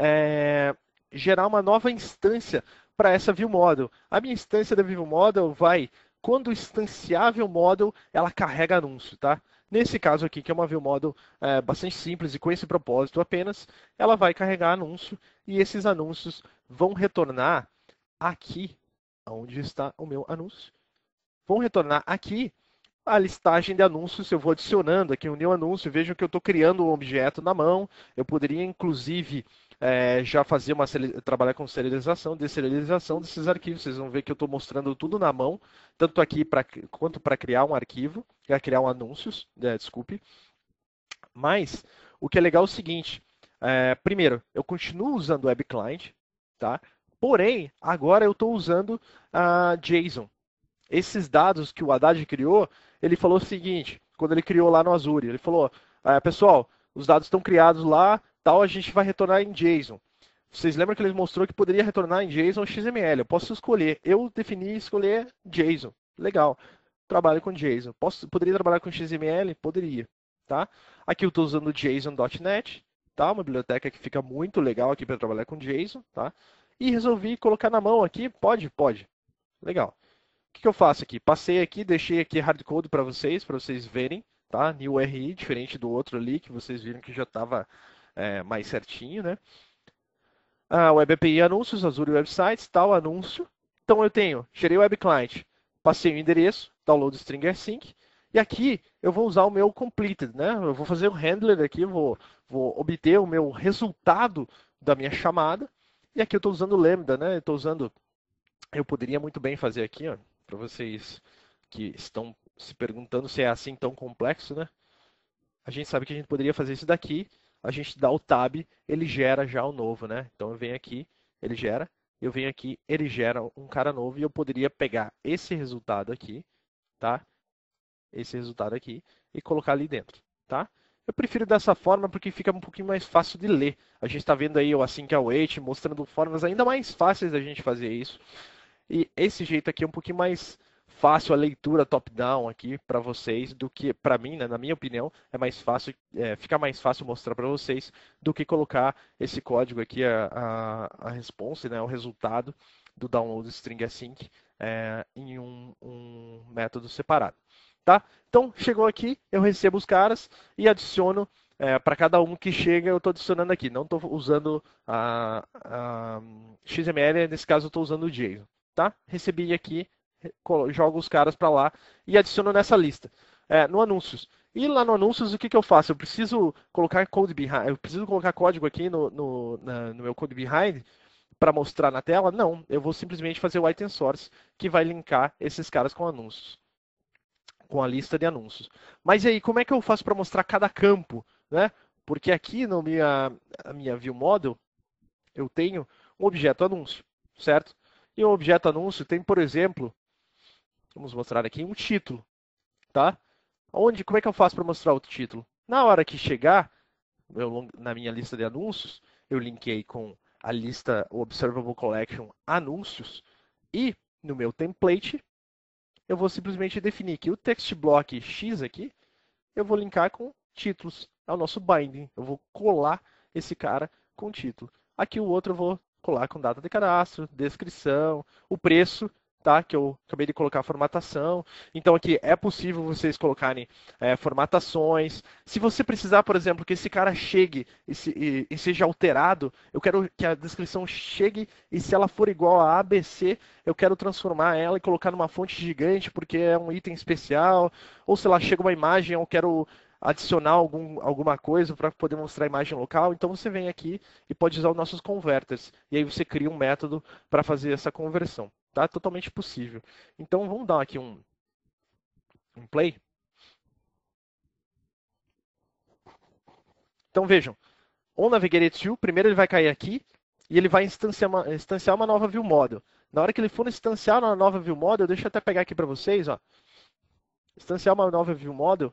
é, gerar uma nova instância para essa view model. A minha instância da view model vai, quando instanciar a view model, ela carrega anúncio, tá? Nesse caso aqui, que é uma view model é, bastante simples e com esse propósito apenas, ela vai carregar anúncio e esses anúncios vão retornar aqui, onde está o meu anúncio. Vão retornar aqui a listagem de anúncios. Eu vou adicionando aqui um new anúncio. Vejam que eu estou criando um objeto na mão. Eu poderia, inclusive, é, já fazer uma trabalhar com serialização, deserialização desses arquivos. Vocês vão ver que eu estou mostrando tudo na mão, tanto aqui pra, quanto para criar um arquivo, para criar um anúncios, é, desculpe. Mas o que é legal é o seguinte: é, primeiro, eu continuo usando o Web Client, tá? Porém, agora eu estou usando a JSON. Esses dados que o Haddad criou, ele falou o seguinte, quando ele criou lá no Azure, ele falou, ah, pessoal, os dados estão criados lá, tal, a gente vai retornar em JSON. Vocês lembram que ele mostrou que poderia retornar em JSON ou X M L? Eu posso escolher. Eu defini escolher JSON. Legal. Trabalho com JSON. Posso, poderia trabalhar com X M L? Poderia. Tá? Aqui eu estou usando JSON ponto net, tá? Uma biblioteca que fica muito legal aqui para trabalhar com JSON, tá? E resolvi colocar na mão aqui. Pode? Pode. Legal. O que, que eu faço aqui? Passei aqui, deixei aqui hardcode para vocês, para vocês verem, tá? New R I, diferente do outro ali, que vocês viram que já estava é, mais certinho, né? Ah, Web A P I anúncios, Azure Websites, tal, anúncio. Então eu tenho, gerei o Web Client, passei o endereço, download string async, e aqui eu vou usar o meu completed, né? Eu vou fazer o handler aqui, vou, vou obter o meu resultado da minha chamada, e aqui eu estou usando lambda, né? Eu estou usando, eu poderia muito bem fazer aqui, ó, para vocês que estão se perguntando se é assim tão complexo, né? A gente sabe que a gente poderia fazer isso daqui, a gente dá o tab, ele gera já o novo, né? Então eu venho aqui, ele gera, eu venho aqui, ele gera um cara novo e eu poderia pegar esse resultado aqui, tá? Esse resultado aqui e colocar ali dentro, tá? Eu prefiro dessa forma porque fica um pouquinho mais fácil de ler. A gente está vendo aí o async await, mostrando formas ainda mais fáceis da gente fazer isso. E esse jeito aqui é um pouquinho mais fácil a leitura top-down aqui para vocês do que para mim, né, na minha opinião, é mais fácil, é, fica mais fácil mostrar para vocês do que colocar esse código aqui, a, a, a response, né, o resultado do download string async é, em um, um método separado. Tá? Então, chegou aqui, eu recebo os caras e adiciono é, para cada um que chega, eu estou adicionando aqui. Não estou usando a, a X M L, nesse caso eu estou usando o JSON. Tá? Recebi aqui, jogo os caras para lá e adiciono nessa lista. É, no anúncios. E lá no anúncios, o que, que eu faço? Eu preciso colocar code behind, eu preciso colocar código aqui no, no, na, no meu code behind para mostrar na tela? Não, eu vou simplesmente fazer o item source que vai linkar esses caras com anúncios, com a lista de anúncios. Mas e aí, como é que eu faço para mostrar cada campo, né? Porque aqui no minha, a minha view model eu tenho um objeto anúncio, certo? E o objeto anúncio tem, por exemplo, vamos mostrar aqui um título, tá? Onde, como é que eu faço para mostrar o título? Na hora que chegar eu, na minha lista de anúncios, eu linkei com a lista Observable Collection Anúncios e no meu template eu vou simplesmente definir que o text block X aqui eu vou linkar com títulos. É o nosso binding. Eu vou colar esse cara com título. Aqui o outro eu vou colar com data de cadastro, descrição, o preço, tá? Que eu acabei de colocar a formatação. Então aqui é possível vocês colocarem é, formatações. Se você precisar, por exemplo, que esse cara chegue e, se, e, e seja alterado, eu quero que a descrição chegue e se ela for igual a A B C, eu quero transformar ela e colocar numa fonte gigante porque é um item especial. Ou se lá chega uma imagem, eu quero adicionar algum, alguma coisa para poder mostrar a imagem local. Então você vem aqui e pode usar os nossos converters. E aí você cria um método para fazer essa conversão. Tá? Totalmente possível. Então vamos dar aqui um, um play. Então vejam, on Navigated to, primeiro ele vai cair aqui e ele vai instanciar uma, instanciar uma nova view model. Na hora que ele for instanciar uma nova view model, deixa eu até pegar aqui para vocês, ó. Instanciar uma nova view model.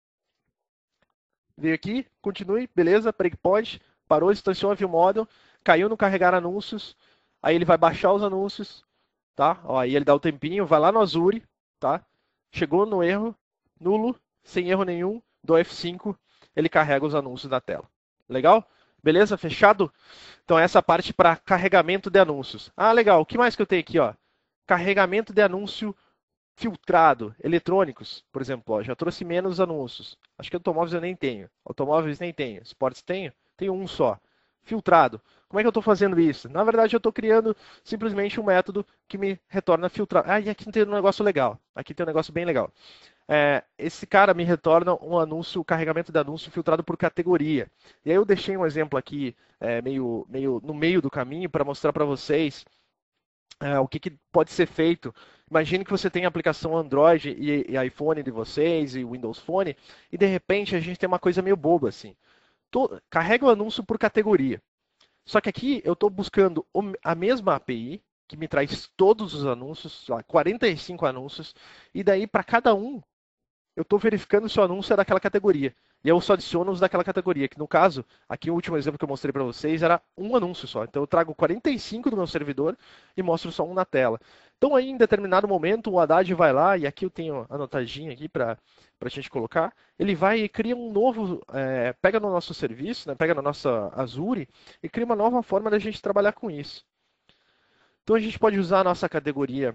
Veio aqui, continue, beleza, breakpoint, parou, instanciou a view model, caiu no carregar anúncios, aí ele vai baixar os anúncios, tá? Ó, aí ele dá o tempinho, vai lá no Azure, tá? Chegou no erro, nulo, sem erro nenhum, do F cinco, ele carrega os anúncios na tela. Legal? Beleza? Fechado? Então essa parte para carregamento de anúncios. Ah, legal. O que mais que eu tenho aqui, ó? Carregamento de anúncio filtrado, eletrônicos, por exemplo, ó, já trouxe menos anúncios. Acho que automóveis eu nem tenho. Automóveis nem tenho. Esportes tenho? Tenho um só. Filtrado. Como é que eu estou fazendo isso? Na verdade, eu estou criando simplesmente um método que me retorna filtrado. Ah, e aqui tem um negócio legal. Aqui tem um negócio bem legal. É, esse cara me retorna um anúncio, carregamento de anúncio filtrado por categoria. E aí eu deixei um exemplo aqui é, meio, meio no meio do caminho para mostrar para vocês é, o que, que pode ser feito. Imagine que você tem a aplicação Android e, e iPhone de vocês e Windows Phone e de repente a gente tem uma coisa meio boba assim. Tô, carrega o anúncio por categoria. Só que aqui eu estou buscando a mesma A P I que me traz todos os anúncios, lá, quarenta e cinco anúncios, e daí para cada um eu estou verificando se o anúncio é daquela categoria. E eu só adiciono os daquela categoria, que no caso, aqui o último exemplo que eu mostrei para vocês era um anúncio só. Então eu trago quarenta e cinco do meu servidor e mostro só um na tela. Então aí em determinado momento o Haddad vai lá, e aqui eu tenho anotadinho aqui para a gente colocar, ele vai e cria um novo, é, pega no nosso serviço, né, pega na nossa Azure e cria uma nova forma da gente trabalhar com isso. Então a gente pode usar a nossa categoria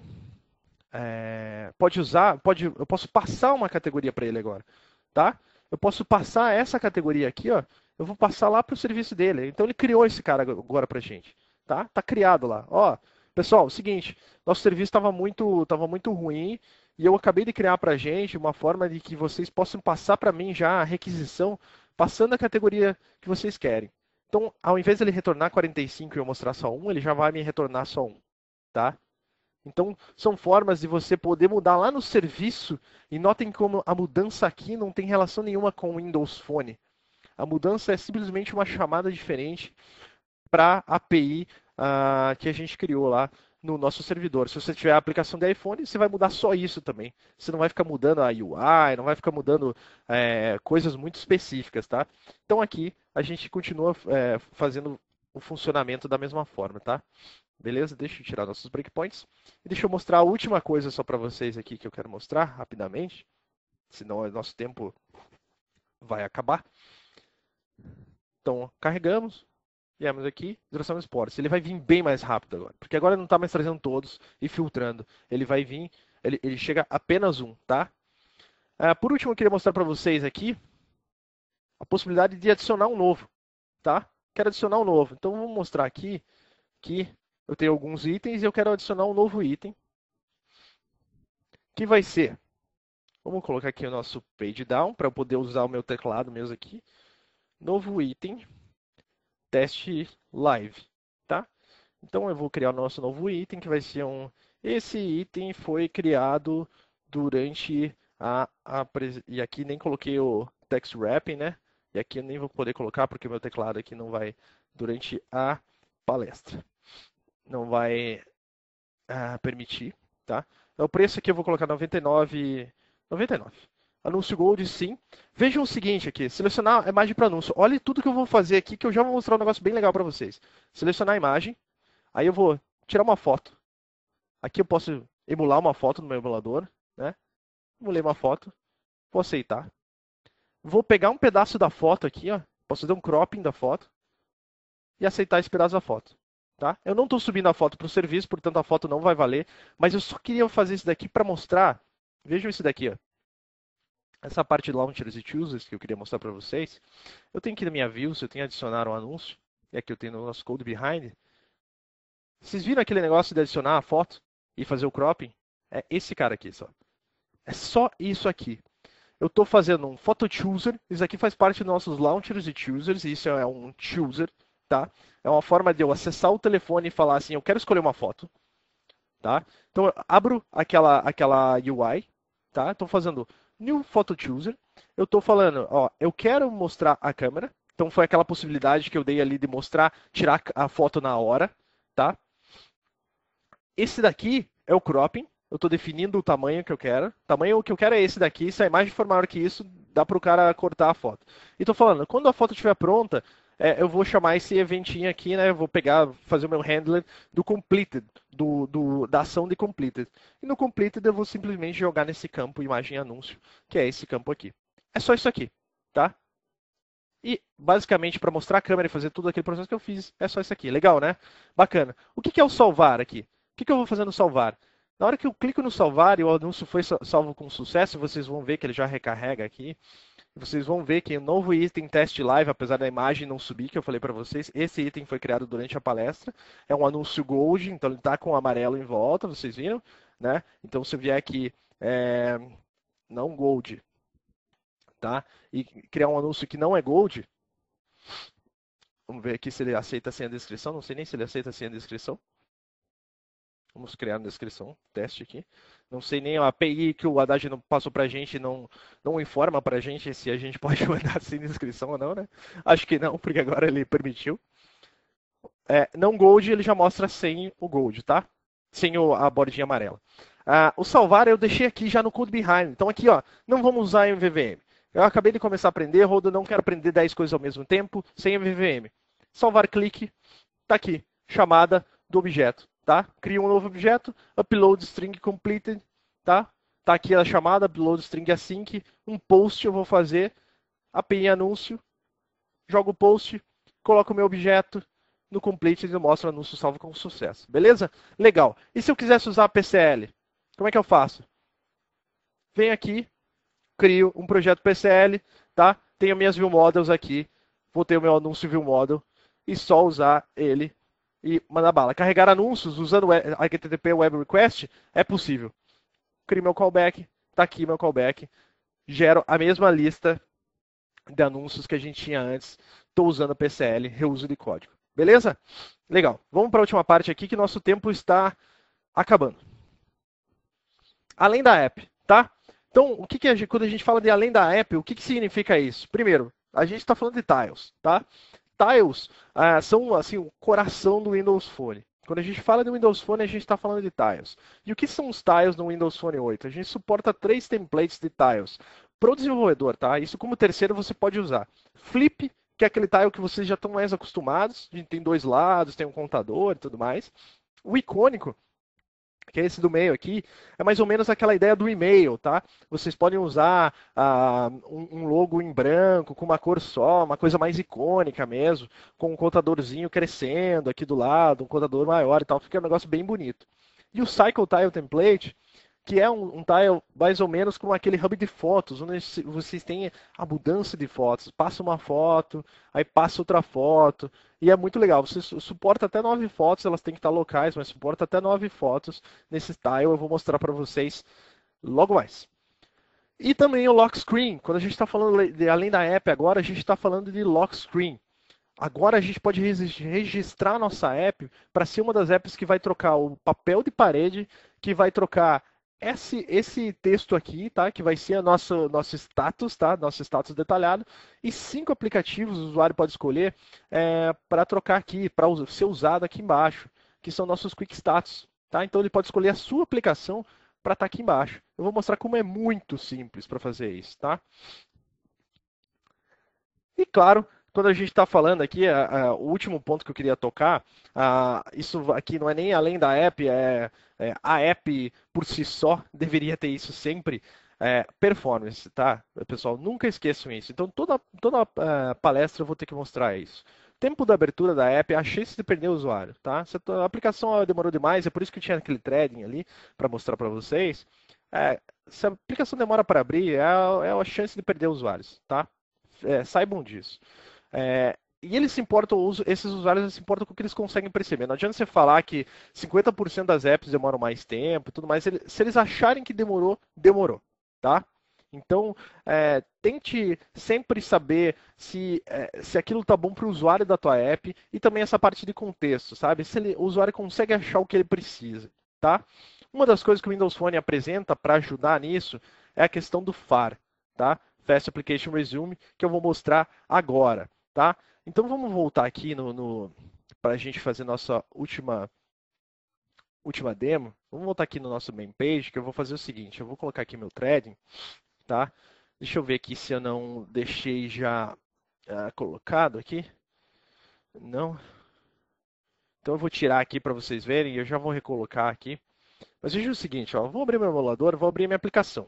é, pode usar, pode, eu posso passar uma categoria para ele agora, tá? Eu posso passar essa categoria aqui, ó. Eu vou passar lá para o serviço dele. Então ele criou esse cara agora para gente, tá? Tá criado lá. Ó, pessoal, seguinte, nosso serviço estava muito, tava muito ruim e eu acabei de criar para gente uma forma de que vocês possam passar para mim já a requisição, passando a categoria que vocês querem. Então, ao invés de ele retornar quarenta e cinco e eu mostrar só um, ele já vai me retornar só um, tá? Então, são formas de você poder mudar lá no serviço. E notem como a mudança aqui não tem relação nenhuma com o Windows Phone. A mudança é simplesmente uma chamada diferente para a API uh, que a gente criou lá no nosso servidor. Se você tiver a aplicação de iPhone, você vai mudar só isso também. Você não vai ficar mudando a U I, não vai ficar mudando é, coisas muito específicas, tá? Então aqui a gente continua é, fazendo o funcionamento da mesma forma, tá? Beleza? Deixa eu tirar nossos breakpoints. E deixa eu mostrar a última coisa só para vocês aqui que eu quero mostrar rapidamente. Senão o nosso tempo vai acabar. Então, carregamos. Viemos aqui, Hidrossama Sports. Ele vai vir bem mais rápido agora, porque agora ele não está mais trazendo todos e filtrando. Ele vai vir, ele, ele chega apenas um, tá? Ah, por último, eu queria mostrar para vocês aqui a possibilidade de adicionar um novo, tá? Quero adicionar um novo. Então, vou mostrar aqui que eu tenho alguns itens e eu quero adicionar um novo item, que vai ser, vamos colocar aqui o nosso page down, para eu poder usar o meu teclado mesmo aqui. Novo item, teste live, tá? Então eu vou criar o nosso novo item, que vai ser um... Esse item foi criado durante a... a e aqui nem coloquei o text wrapping, né? E aqui eu nem vou poder colocar, porque o meu teclado aqui não vai... Durante a palestra. Não vai ah, permitir, tá? Então, o preço aqui eu vou colocar noventa e nove reais. noventa e nove reais. Anúncio Gold, sim. Vejam o seguinte aqui, selecionar a imagem para anúncio. Olha tudo que eu vou fazer aqui, que eu já vou mostrar um negócio bem legal para vocês. Selecionar a imagem, aí eu vou tirar uma foto. Aqui eu posso emular uma foto no meu emulador, né? Emulei uma foto, vou aceitar. Vou pegar um pedaço da foto aqui, ó. Posso fazer um cropping da foto e aceitar esse pedaço da foto. Tá? Eu não estou subindo a foto para o serviço, portanto a foto não vai valer, mas eu só queria fazer isso daqui para mostrar. Vejam isso daqui, ó. Essa parte de Launchers e Choosers que eu queria mostrar para vocês. Eu tenho aqui na minha Views, eu tenho que adicionar um anúncio, e aqui eu tenho no nosso Code Behind. Vocês viram aquele negócio de adicionar a foto e fazer o cropping? É esse cara aqui só. É só isso aqui. Eu estou fazendo um Photo Chooser, isso aqui faz parte dos nossos Launchers e Choosers, e isso é um Chooser, tá? É uma forma de eu acessar o telefone e falar assim, eu quero escolher uma foto, tá? Então eu abro aquela, aquela U I, tá? Estou fazendo New Photo Chooser. Eu estou falando, ó, eu quero mostrar a câmera. Então foi aquela possibilidade que eu dei ali de mostrar, tirar a foto na hora, tá? Esse daqui é o cropping. Eu estou definindo o tamanho que eu quero. O tamanho que eu quero é esse daqui. Se a imagem for maior que isso, dá para o cara cortar a foto. E estou falando, quando a foto estiver pronta, é, eu vou chamar esse eventinho aqui, né? Eu vou pegar, fazer o meu handler do completed, do, do, da ação de completed. E no completed eu vou simplesmente jogar nesse campo imagem anúncio, que é esse campo aqui. É só isso aqui, tá? E, basicamente, para mostrar a câmera e fazer tudo aquele processo que eu fiz, é só isso aqui. Legal, né? Bacana. O que é o salvar aqui? O que eu vou fazer no salvar? Na hora que eu clico no salvar e o anúncio foi salvo com sucesso, vocês vão ver que ele já recarrega aqui. Vocês vão ver que o novo item teste live, apesar da imagem não subir, que eu falei para vocês, esse item foi criado durante a palestra. É um anúncio Gold, então ele está com o amarelo em volta, vocês viram? Né? Então, se eu vier aqui, é... não Gold, tá? E criar um anúncio que não é Gold, vamos ver aqui se ele aceita sem a descrição. Não sei nem se ele aceita sem a descrição. Vamos criar na descrição, teste aqui. Não sei nem a A P I que o Haddad não passou para a gente, não, não informa para a gente se a gente pode mandar sem descrição ou não, né? Acho que não, porque agora ele permitiu. É, não Gold, ele já mostra sem o Gold, tá? Sem o, a bordinha amarela. Ah, o salvar eu deixei aqui já no Code Behind. Então aqui, ó, não vamos usar M V V M. Eu acabei de começar a aprender, Rodo, não quero aprender dez coisas ao mesmo tempo, sem M V V M. Salvar clique, tá aqui, chamada do objeto. Tá? Cria um novo objeto, upload string completed, tá? Tá aqui a chamada, upload string async, um post eu vou fazer, A P I anúncio, jogo o post, coloco o meu objeto, no completed eu mostro o anúncio salvo com sucesso, beleza? Legal. E se eu quisesse usar a P C L, como é que eu faço? Venho aqui, crio um projeto P C L, tá? Tenho minhas view models aqui, vou ter o meu anúncio view model e só usar ele e mandar bala. Carregar anúncios usando H T T P Web Request é possível. Crio meu callback, tá aqui meu callback, gero a mesma lista de anúncios que a gente tinha antes, estou usando P C L, reuso de código. Beleza? Legal. Vamos para a última parte aqui que nosso tempo está acabando. Além da app, tá? Então, o que que a gente, quando a gente fala de além da app, o que que significa isso? Primeiro, a gente está falando de tiles, tá? Tiles ah, são assim, o coração do Windows Phone. Quando a gente fala de Windows Phone, a gente está falando de tiles. E o que são os tiles no Windows Phone oito? A gente suporta três templates de tiles. Para o desenvolvedor, tá? Isso como terceiro você pode usar. Flip, que é aquele tile que vocês já estão mais acostumados. A gente tem dois lados, tem um contador e tudo mais. O icônico que é esse do meio aqui, é mais ou menos aquela ideia do e-mail, tá? Vocês podem usar ah, um, um logo em branco, com uma cor só, uma coisa mais icônica mesmo, com um contadorzinho crescendo aqui do lado, um contador maior e tal, fica um negócio bem bonito. E o Cycle Tile Template, que é um, um tile mais ou menos como aquele hub de fotos, onde vocês têm a mudança de fotos. Passa uma foto, aí passa outra foto, e é muito legal. Você suporta até nove fotos, elas têm que estar locais, mas suporta até nove fotos nesse tile. Eu vou mostrar para vocês logo mais. E também o lock screen. Quando a gente está falando de além da app agora, a gente está falando de lock screen. Agora a gente pode registrar nossa app para ser uma das apps que vai trocar o papel de parede, que vai trocar esse, esse texto aqui, tá? Que vai ser a nosso, nosso status, tá? Nosso status detalhado. E cinco aplicativos o usuário pode escolher é, para trocar aqui, para ser usado aqui embaixo, que são nossos quick status, tá? Então ele pode escolher a sua aplicação para estar aqui embaixo. Eu vou mostrar como é muito simples para fazer isso, tá? E claro, quando a gente está falando aqui, a, a, o último ponto que eu queria tocar, a, isso aqui não é nem além da app, é, é, a app por si só deveria ter isso sempre. É, performance, tá? Pessoal, nunca esqueçam isso. Então, toda, toda uh, palestra eu vou ter que mostrar isso. Tempo da abertura da app é a chance de perder o usuário, tá? Se a aplicação demorou demais, é por isso que eu tinha aquele threading ali para mostrar para vocês. É, se a aplicação demora para abrir, é a, é a chance de perder usuários, tá? É, saibam disso. É, e eles se importam, esses usuários se importam com o que eles conseguem perceber. Não adianta você falar que cinquenta por cento das apps demoram mais tempo e tudo mais. Se eles acharem que demorou, demorou, tá? Então, é, tente sempre saber se, é, se aquilo está bom para o usuário da tua app e também essa parte de contexto, sabe? Se ele, o usuário consegue achar o que ele precisa, tá? Uma das coisas que o Windows Phone apresenta para ajudar nisso é a questão do F A R, tá? Fast Application Resume, que eu vou mostrar agora, tá? Então vamos voltar aqui no, no para a gente fazer nossa última última demo. Vamos voltar aqui no nosso main page, que eu vou fazer o seguinte, eu vou colocar aqui meu threading, tá? Deixa eu ver aqui se eu não deixei já uh, colocado aqui. Não. Então eu vou tirar aqui para vocês verem e eu já vou recolocar aqui. Mas veja o seguinte, ó, vou abrir meu emulador, vou abrir minha aplicação.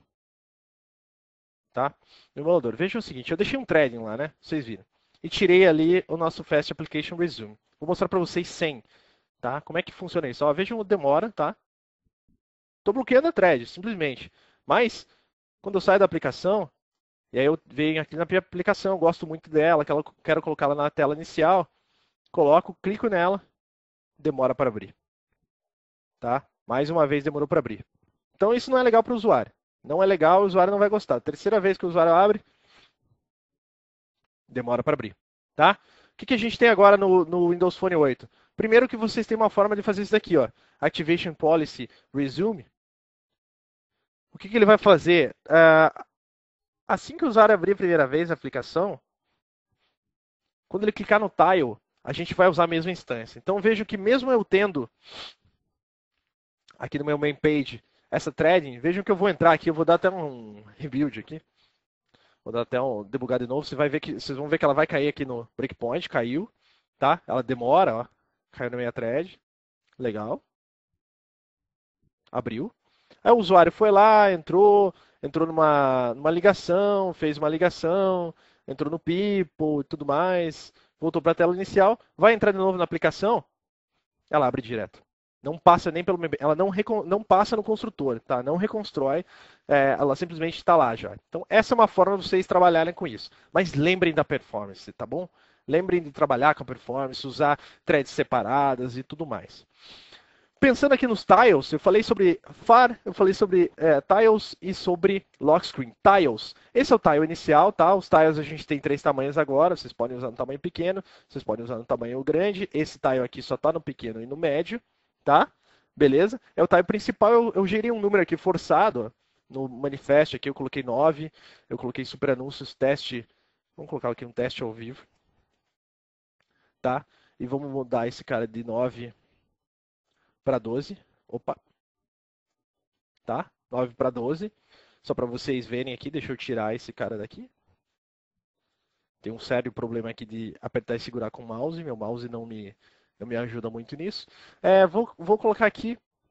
Tá? No emulador. Veja o seguinte, eu deixei um threading lá, né? Vocês viram. E tirei ali o nosso Fast Application Resume. Vou mostrar para vocês sem, tá? Como é que funciona isso? Ó, vejam o demora, tá? Estou bloqueando a thread, simplesmente. Mas, quando eu saio da aplicação, e aí eu venho aqui na minha aplicação, eu gosto muito dela, quero colocá-la na tela inicial, coloco, clico nela, demora para abrir. Tá? Mais uma vez demorou para abrir. Então isso não é legal para o usuário. Não é legal, o usuário não vai gostar. Terceira vez que o usuário abre, demora para abrir, tá? O que, que a gente tem agora no, no Windows Phone oito? Primeiro que vocês têm uma forma de fazer isso daqui, ó. Activation Policy Resume. O que, que ele vai fazer? Uh, assim que o usuário abrir a primeira vez a aplicação, quando ele clicar no tile, a gente vai usar a mesma instância. Então vejo que mesmo eu tendo aqui no meu main page essa threading, vejam que eu vou entrar aqui, eu vou dar até um rebuild aqui. Vou dar até um debugar de novo. Você vai ver que, vocês vão ver que ela vai cair aqui no breakpoint, caiu, tá? Ela demora, ó. Caiu na minha thread. Legal. Abriu. Aí o usuário foi lá, entrou, entrou numa, numa ligação, fez uma ligação, entrou no People e tudo mais, voltou para a tela inicial, vai entrar de novo na aplicação, ela abre direto. Não passa nem pelo. Ela não, não passa no construtor, tá? Não reconstrói, é, ela simplesmente está lá já. Então, essa é uma forma de vocês trabalharem com isso. Mas lembrem da performance, tá bom? Lembrem de trabalhar com a performance, usar threads separadas e tudo mais. Pensando aqui nos tiles, eu falei sobre F A R, eu falei sobre é, tiles e sobre lock screen. Tiles, esse é o tile inicial, tá? Os tiles a gente tem três tamanhos agora, vocês podem usar no tamanho pequeno, vocês podem usar no tamanho grande. Esse tile aqui só está no pequeno e no médio, tá? Beleza? É o tile principal, eu, eu gerei um número aqui forçado, ó. No manifest aqui eu coloquei nove, eu coloquei super anúncios, teste, vamos colocar aqui um teste ao vivo, tá? E vamos mudar esse cara de nove para doze. Opa. Tá? nove para doze. Só para vocês verem aqui, deixa eu tirar esse cara daqui. Tem um sério problema aqui de apertar e segurar com o mouse. Meu mouse não me, não me ajuda muito nisso. É, vou, vou colocar aqui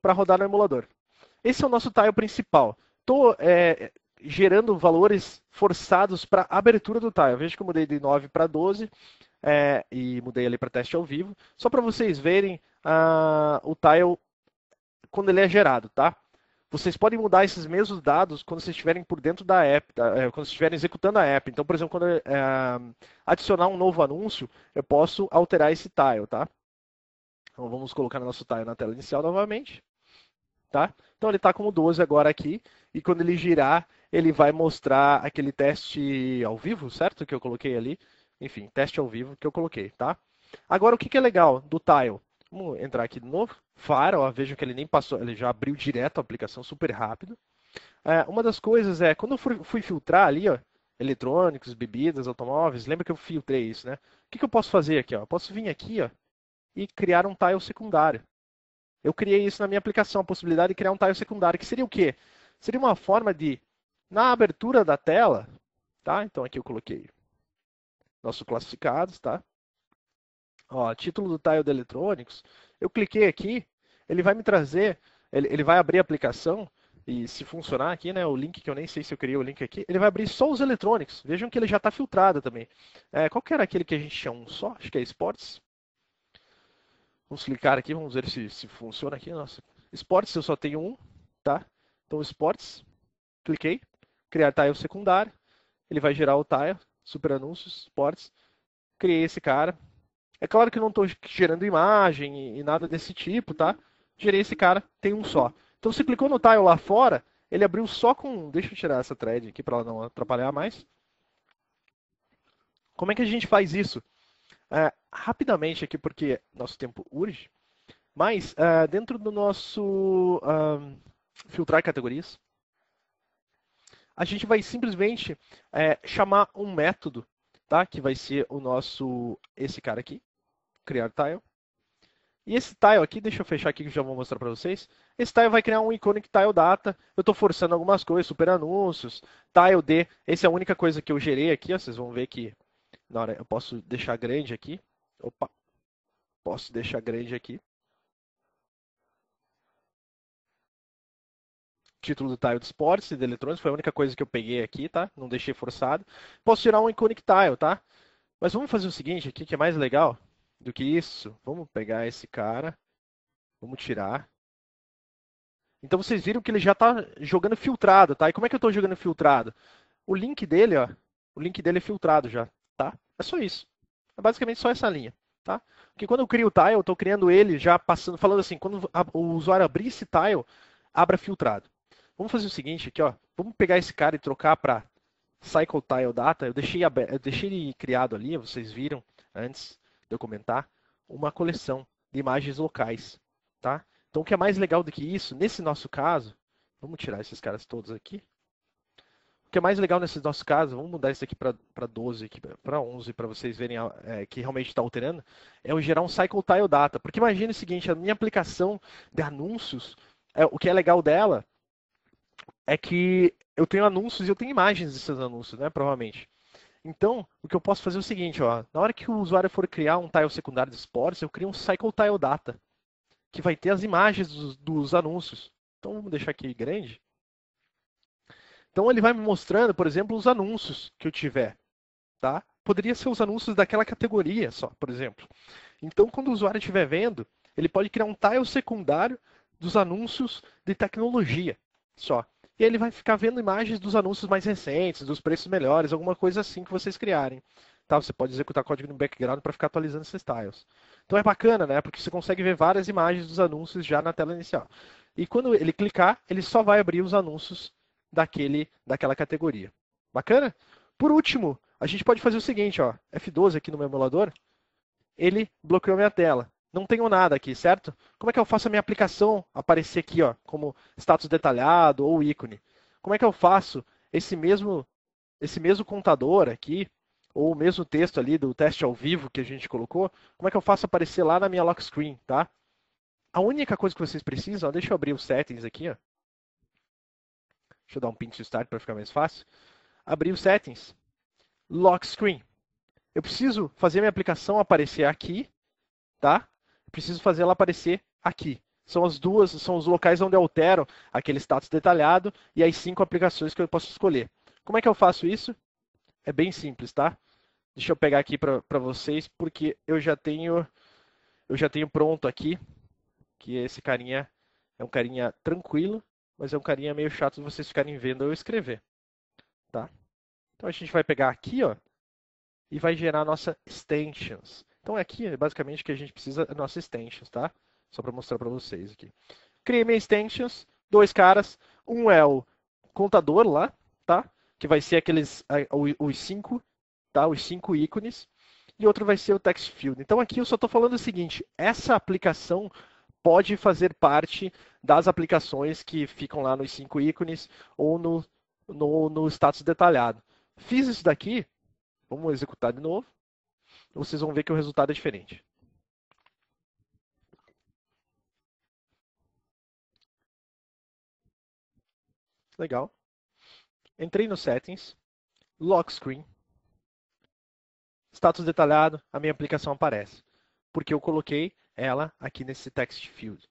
para rodar no emulador. Esse é o nosso tile principal. Estou é, gerando valores forçados para abertura do tile. Veja que eu mudei de nove para doze é, e mudei ali para teste ao vivo, só para vocês verem ah, o tile quando ele é gerado, tá? Vocês podem mudar esses mesmos dados quando vocês estiverem por dentro da app, tá? é, quando vocês estiverem executando a app. Então, por exemplo, quando eu é, adicionar um novo anúncio, eu posso alterar esse tile, tá? Então, vamos colocar o nosso tile na tela inicial novamente, tá? Então, ele está como doze agora aqui, e quando ele girar, ele vai mostrar aquele teste ao vivo, certo? Que eu coloquei ali. Enfim, teste ao vivo que eu coloquei, tá? Agora, o que, que é legal do tile? Vamos entrar aqui de novo. Fire, ó, vejam que ele nem passou, ele já abriu direto a aplicação super rápido. É, uma das coisas é, quando eu fui, fui filtrar ali, ó, eletrônicos, bebidas, automóveis, lembra que eu filtrei isso, né? O que, que eu posso fazer aqui? Ó? Eu posso vir aqui ó, e criar um tile secundário. Eu criei isso na minha aplicação, a possibilidade de criar um tile secundário, que seria o quê? Seria uma forma de, na abertura da tela, tá? Então aqui eu coloquei nossos classificados, tá? Ó, título do tile de eletrônicos, eu cliquei aqui, ele vai me trazer, ele, ele vai abrir a aplicação, e se funcionar aqui, né, o link que eu nem sei se eu criei o link aqui, ele vai abrir só os eletrônicos. Vejam que ele já está filtrado também. É, qual que era aquele que a gente tinha um só? Acho que é Sports. Vamos clicar aqui, vamos ver se, se funciona aqui. Nossa, Sports eu só tenho um, tá? Então Sports, cliquei, criar tile secundário, ele vai gerar o tile, super anúncios, Sports, criei esse cara. É claro que eu não estou gerando imagem e nada desse tipo, tá? Gerei esse cara, tem um só. Então você clicou no tile lá fora, ele abriu só com... Deixa eu tirar essa thread aqui para ela não atrapalhar mais. Como é que a gente faz isso? É, rapidamente aqui, porque nosso tempo urge. Mas é, dentro do nosso um, filtrar categorias, a gente vai simplesmente é, chamar um método, tá? Que vai ser o nosso... Esse cara aqui. Criar tile. E esse tile aqui, deixa eu fechar aqui que eu já vou mostrar para vocês. Esse tile vai criar um iconic tile data. Eu estou forçando algumas coisas, super anúncios, tile D. Essa é a única coisa que eu gerei aqui. Ó, vocês vão ver que na hora eu posso deixar grande aqui. Opa, posso deixar grande aqui. Título do tile de esportes e de eletrônicos foi a única coisa que eu peguei aqui, tá? Não deixei forçado. Posso tirar um iconic tile, tá? Mas vamos fazer o seguinte aqui que é mais legal do que isso. Vamos pegar esse cara. Vamos tirar. Então vocês viram que ele já está jogando filtrado, tá? E como é que eu estou jogando filtrado? O link dele, ó, o link dele é filtrado já, tá? É só isso. É basicamente só essa linha, tá? Porque quando eu crio o tile, eu estou criando ele já passando, falando assim, quando o usuário abrir esse tile, abra filtrado. Vamos fazer o seguinte aqui, ó. Vamos pegar esse cara e trocar para Cycle Tile Data. Eu deixei, eu deixei ele criado ali, vocês viram antes de eu comentar, uma coleção de imagens locais, tá? Então, o que é mais legal do que isso, nesse nosso caso, vamos tirar esses caras todos aqui. O que é mais legal nesse nosso caso, vamos mudar isso aqui para doze, para onze, para vocês verem é, que realmente está alterando, é eu gerar um Cycle Tile Data. Porque imagine o seguinte, a minha aplicação de anúncios, é, o que é legal dela é que eu tenho anúncios e eu tenho imagens desses anúncios, né, provavelmente. Então, o que eu posso fazer é o seguinte, ó, na hora que o usuário for criar um tile secundário de esportes, eu crio um Cycle Tile Data, que vai ter as imagens dos, dos anúncios. Então vamos deixar aqui grande. Então ele vai me mostrando, por exemplo, os anúncios que eu tiver, tá? Poderia ser os anúncios daquela categoria só, por exemplo. Então quando o usuário estiver vendo, ele pode criar um tile secundário dos anúncios de tecnologia só. E aí ele vai ficar vendo imagens dos anúncios mais recentes, dos preços melhores, alguma coisa assim que vocês criarem. Tá? Você pode executar código no background para ficar atualizando esses tiles. Então é bacana, né? Porque você consegue ver várias imagens dos anúncios já na tela inicial. E quando ele clicar, ele só vai abrir os anúncios daquele, daquela categoria. Bacana? Por último, a gente pode fazer o seguinte, ó, F doze aqui no meu emulador, ele bloqueou minha tela. Não tenho nada aqui, certo? Como é que eu faço a minha aplicação aparecer aqui, ó, como status detalhado ou ícone? Como é que eu faço esse mesmo, esse mesmo contador aqui, ou o mesmo texto ali do teste ao vivo que a gente colocou, como é que eu faço aparecer lá na minha lock screen, tá? A única coisa que vocês precisam, ó, deixa eu abrir os settings aqui, ó. Deixa eu dar um pinch start para ficar mais fácil. Abrir os settings. Lock screen. Eu preciso fazer minha aplicação aparecer aqui, tá? Eu preciso fazer ela aparecer aqui. são as duas, são os locais onde eu altero aquele status detalhado e as cinco aplicações que eu posso escolher. Como é que eu faço isso? É bem simples, tá? Deixa eu pegar aqui para vocês, porque eu já tenho eu já tenho pronto aqui, que esse carinha é um carinha tranquilo, mas é um carinha meio chato de vocês ficarem vendo eu escrever, tá? Então a gente vai pegar aqui, ó, e vai gerar a nossa extensions. Então aqui é basicamente que a gente precisa da nossa extensions, tá? Só para mostrar para vocês aqui. Criei minha extensions, dois caras, um é o contador lá, tá? Que vai ser aqueles os cinco, tá? Os cinco ícones. E outro vai ser o text field. Então aqui eu só estou falando o seguinte: essa aplicação pode fazer parte das aplicações que ficam lá nos cinco ícones ou no, no, no status detalhado. Fiz isso daqui, vamos executar de novo. Vocês vão ver que o resultado é diferente. Legal. Entrei no Settings, Lock Screen, status detalhado, a minha aplicação aparece, porque eu coloquei ela aqui nesse text field.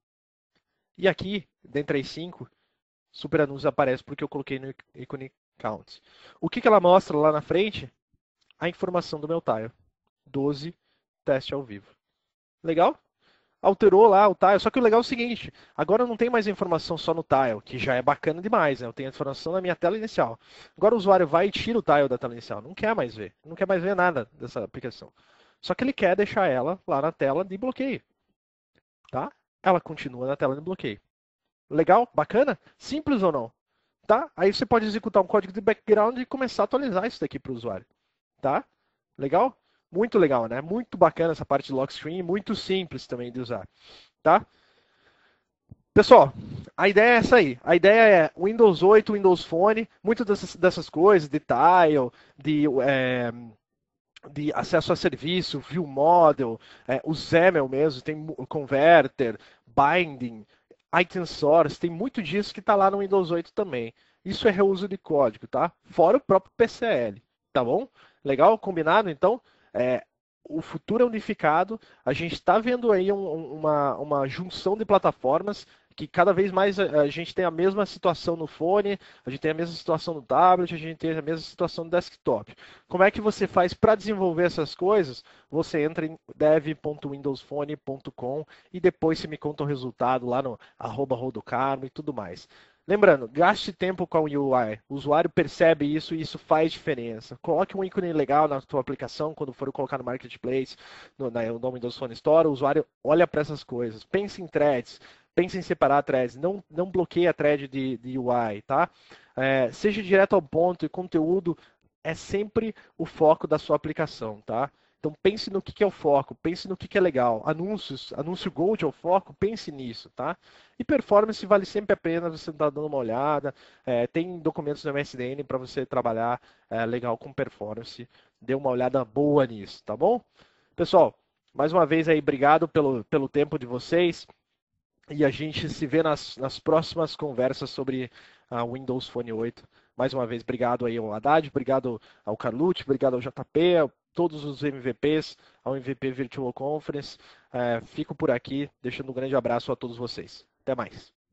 E aqui, dentre as cinco, super anúncios aparece porque eu coloquei no ícone count. O que, que ela mostra lá na frente? A informação do meu tile. doze, teste ao vivo. Legal? Alterou lá o tile, só que o legal é o seguinte, agora eu não tenho mais informação só no tile, que já é bacana demais, né? Eu tenho a informação na minha tela inicial. Agora o usuário vai e tira o tile da tela inicial, não quer mais ver, não quer mais ver nada dessa aplicação. Só que ele quer deixar ela lá na tela de bloqueio, tá? Ela continua na tela de bloqueio. Legal? Bacana? Simples ou não? Tá? Aí você pode executar um código de background e começar a atualizar isso daqui para o usuário, tá? Legal? Muito legal, né? Muito bacana essa parte de lock screen, muito simples também de usar, tá? Pessoal, a ideia é essa aí. A ideia é Windows oito, Windows Phone, muitas dessas, dessas coisas, de tile, de, é, de acesso a serviço, view model, é, o XAML mesmo, tem converter, binding, item source, tem muito disso que está lá no Windows oito também. Isso é reuso de código, tá? Fora o próprio P C L, tá bom? Legal? Combinado? Então, é, o futuro é unificado. A gente está vendo aí um, uma, uma junção de plataformas que cada vez mais a, a gente tem a mesma situação no fone, a gente tem a mesma situação no tablet, a gente tem a mesma situação no desktop. Como é que você faz para desenvolver essas coisas? Você entra em dev ponto windows phone ponto com e depois você me conta o resultado lá no arroba rodocarmo e tudo mais. Lembrando, gaste tempo com o U I. O usuário percebe isso e isso faz diferença. Coloque um ícone legal na sua aplicação quando for colocar no Marketplace, no, no Windows Phone Store. O usuário olha para essas coisas. Pense em threads. Pense em separar threads. Não, não bloqueie a thread de, de U I, tá? É, seja direto ao ponto e conteúdo é sempre o foco da sua aplicação, tá? Então pense no que é o foco, pense no que é legal. Anúncios, anúncio Gold é o foco, pense nisso, tá? E performance vale sempre a pena você estar dando uma olhada. É, tem documentos no M S D N para você trabalhar é, legal com performance. Dê uma olhada boa nisso, tá bom? Pessoal, mais uma vez aí, obrigado pelo, pelo tempo de vocês. E a gente se vê nas, nas próximas conversas sobre a Windows Phone oito. Mais uma vez, obrigado aí ao Haddad, obrigado ao Carlucci, obrigado ao J P, a todos os M V Ps, ao M V P Virtual Conference. É, fico por aqui, deixando um grande abraço a todos vocês. Até mais.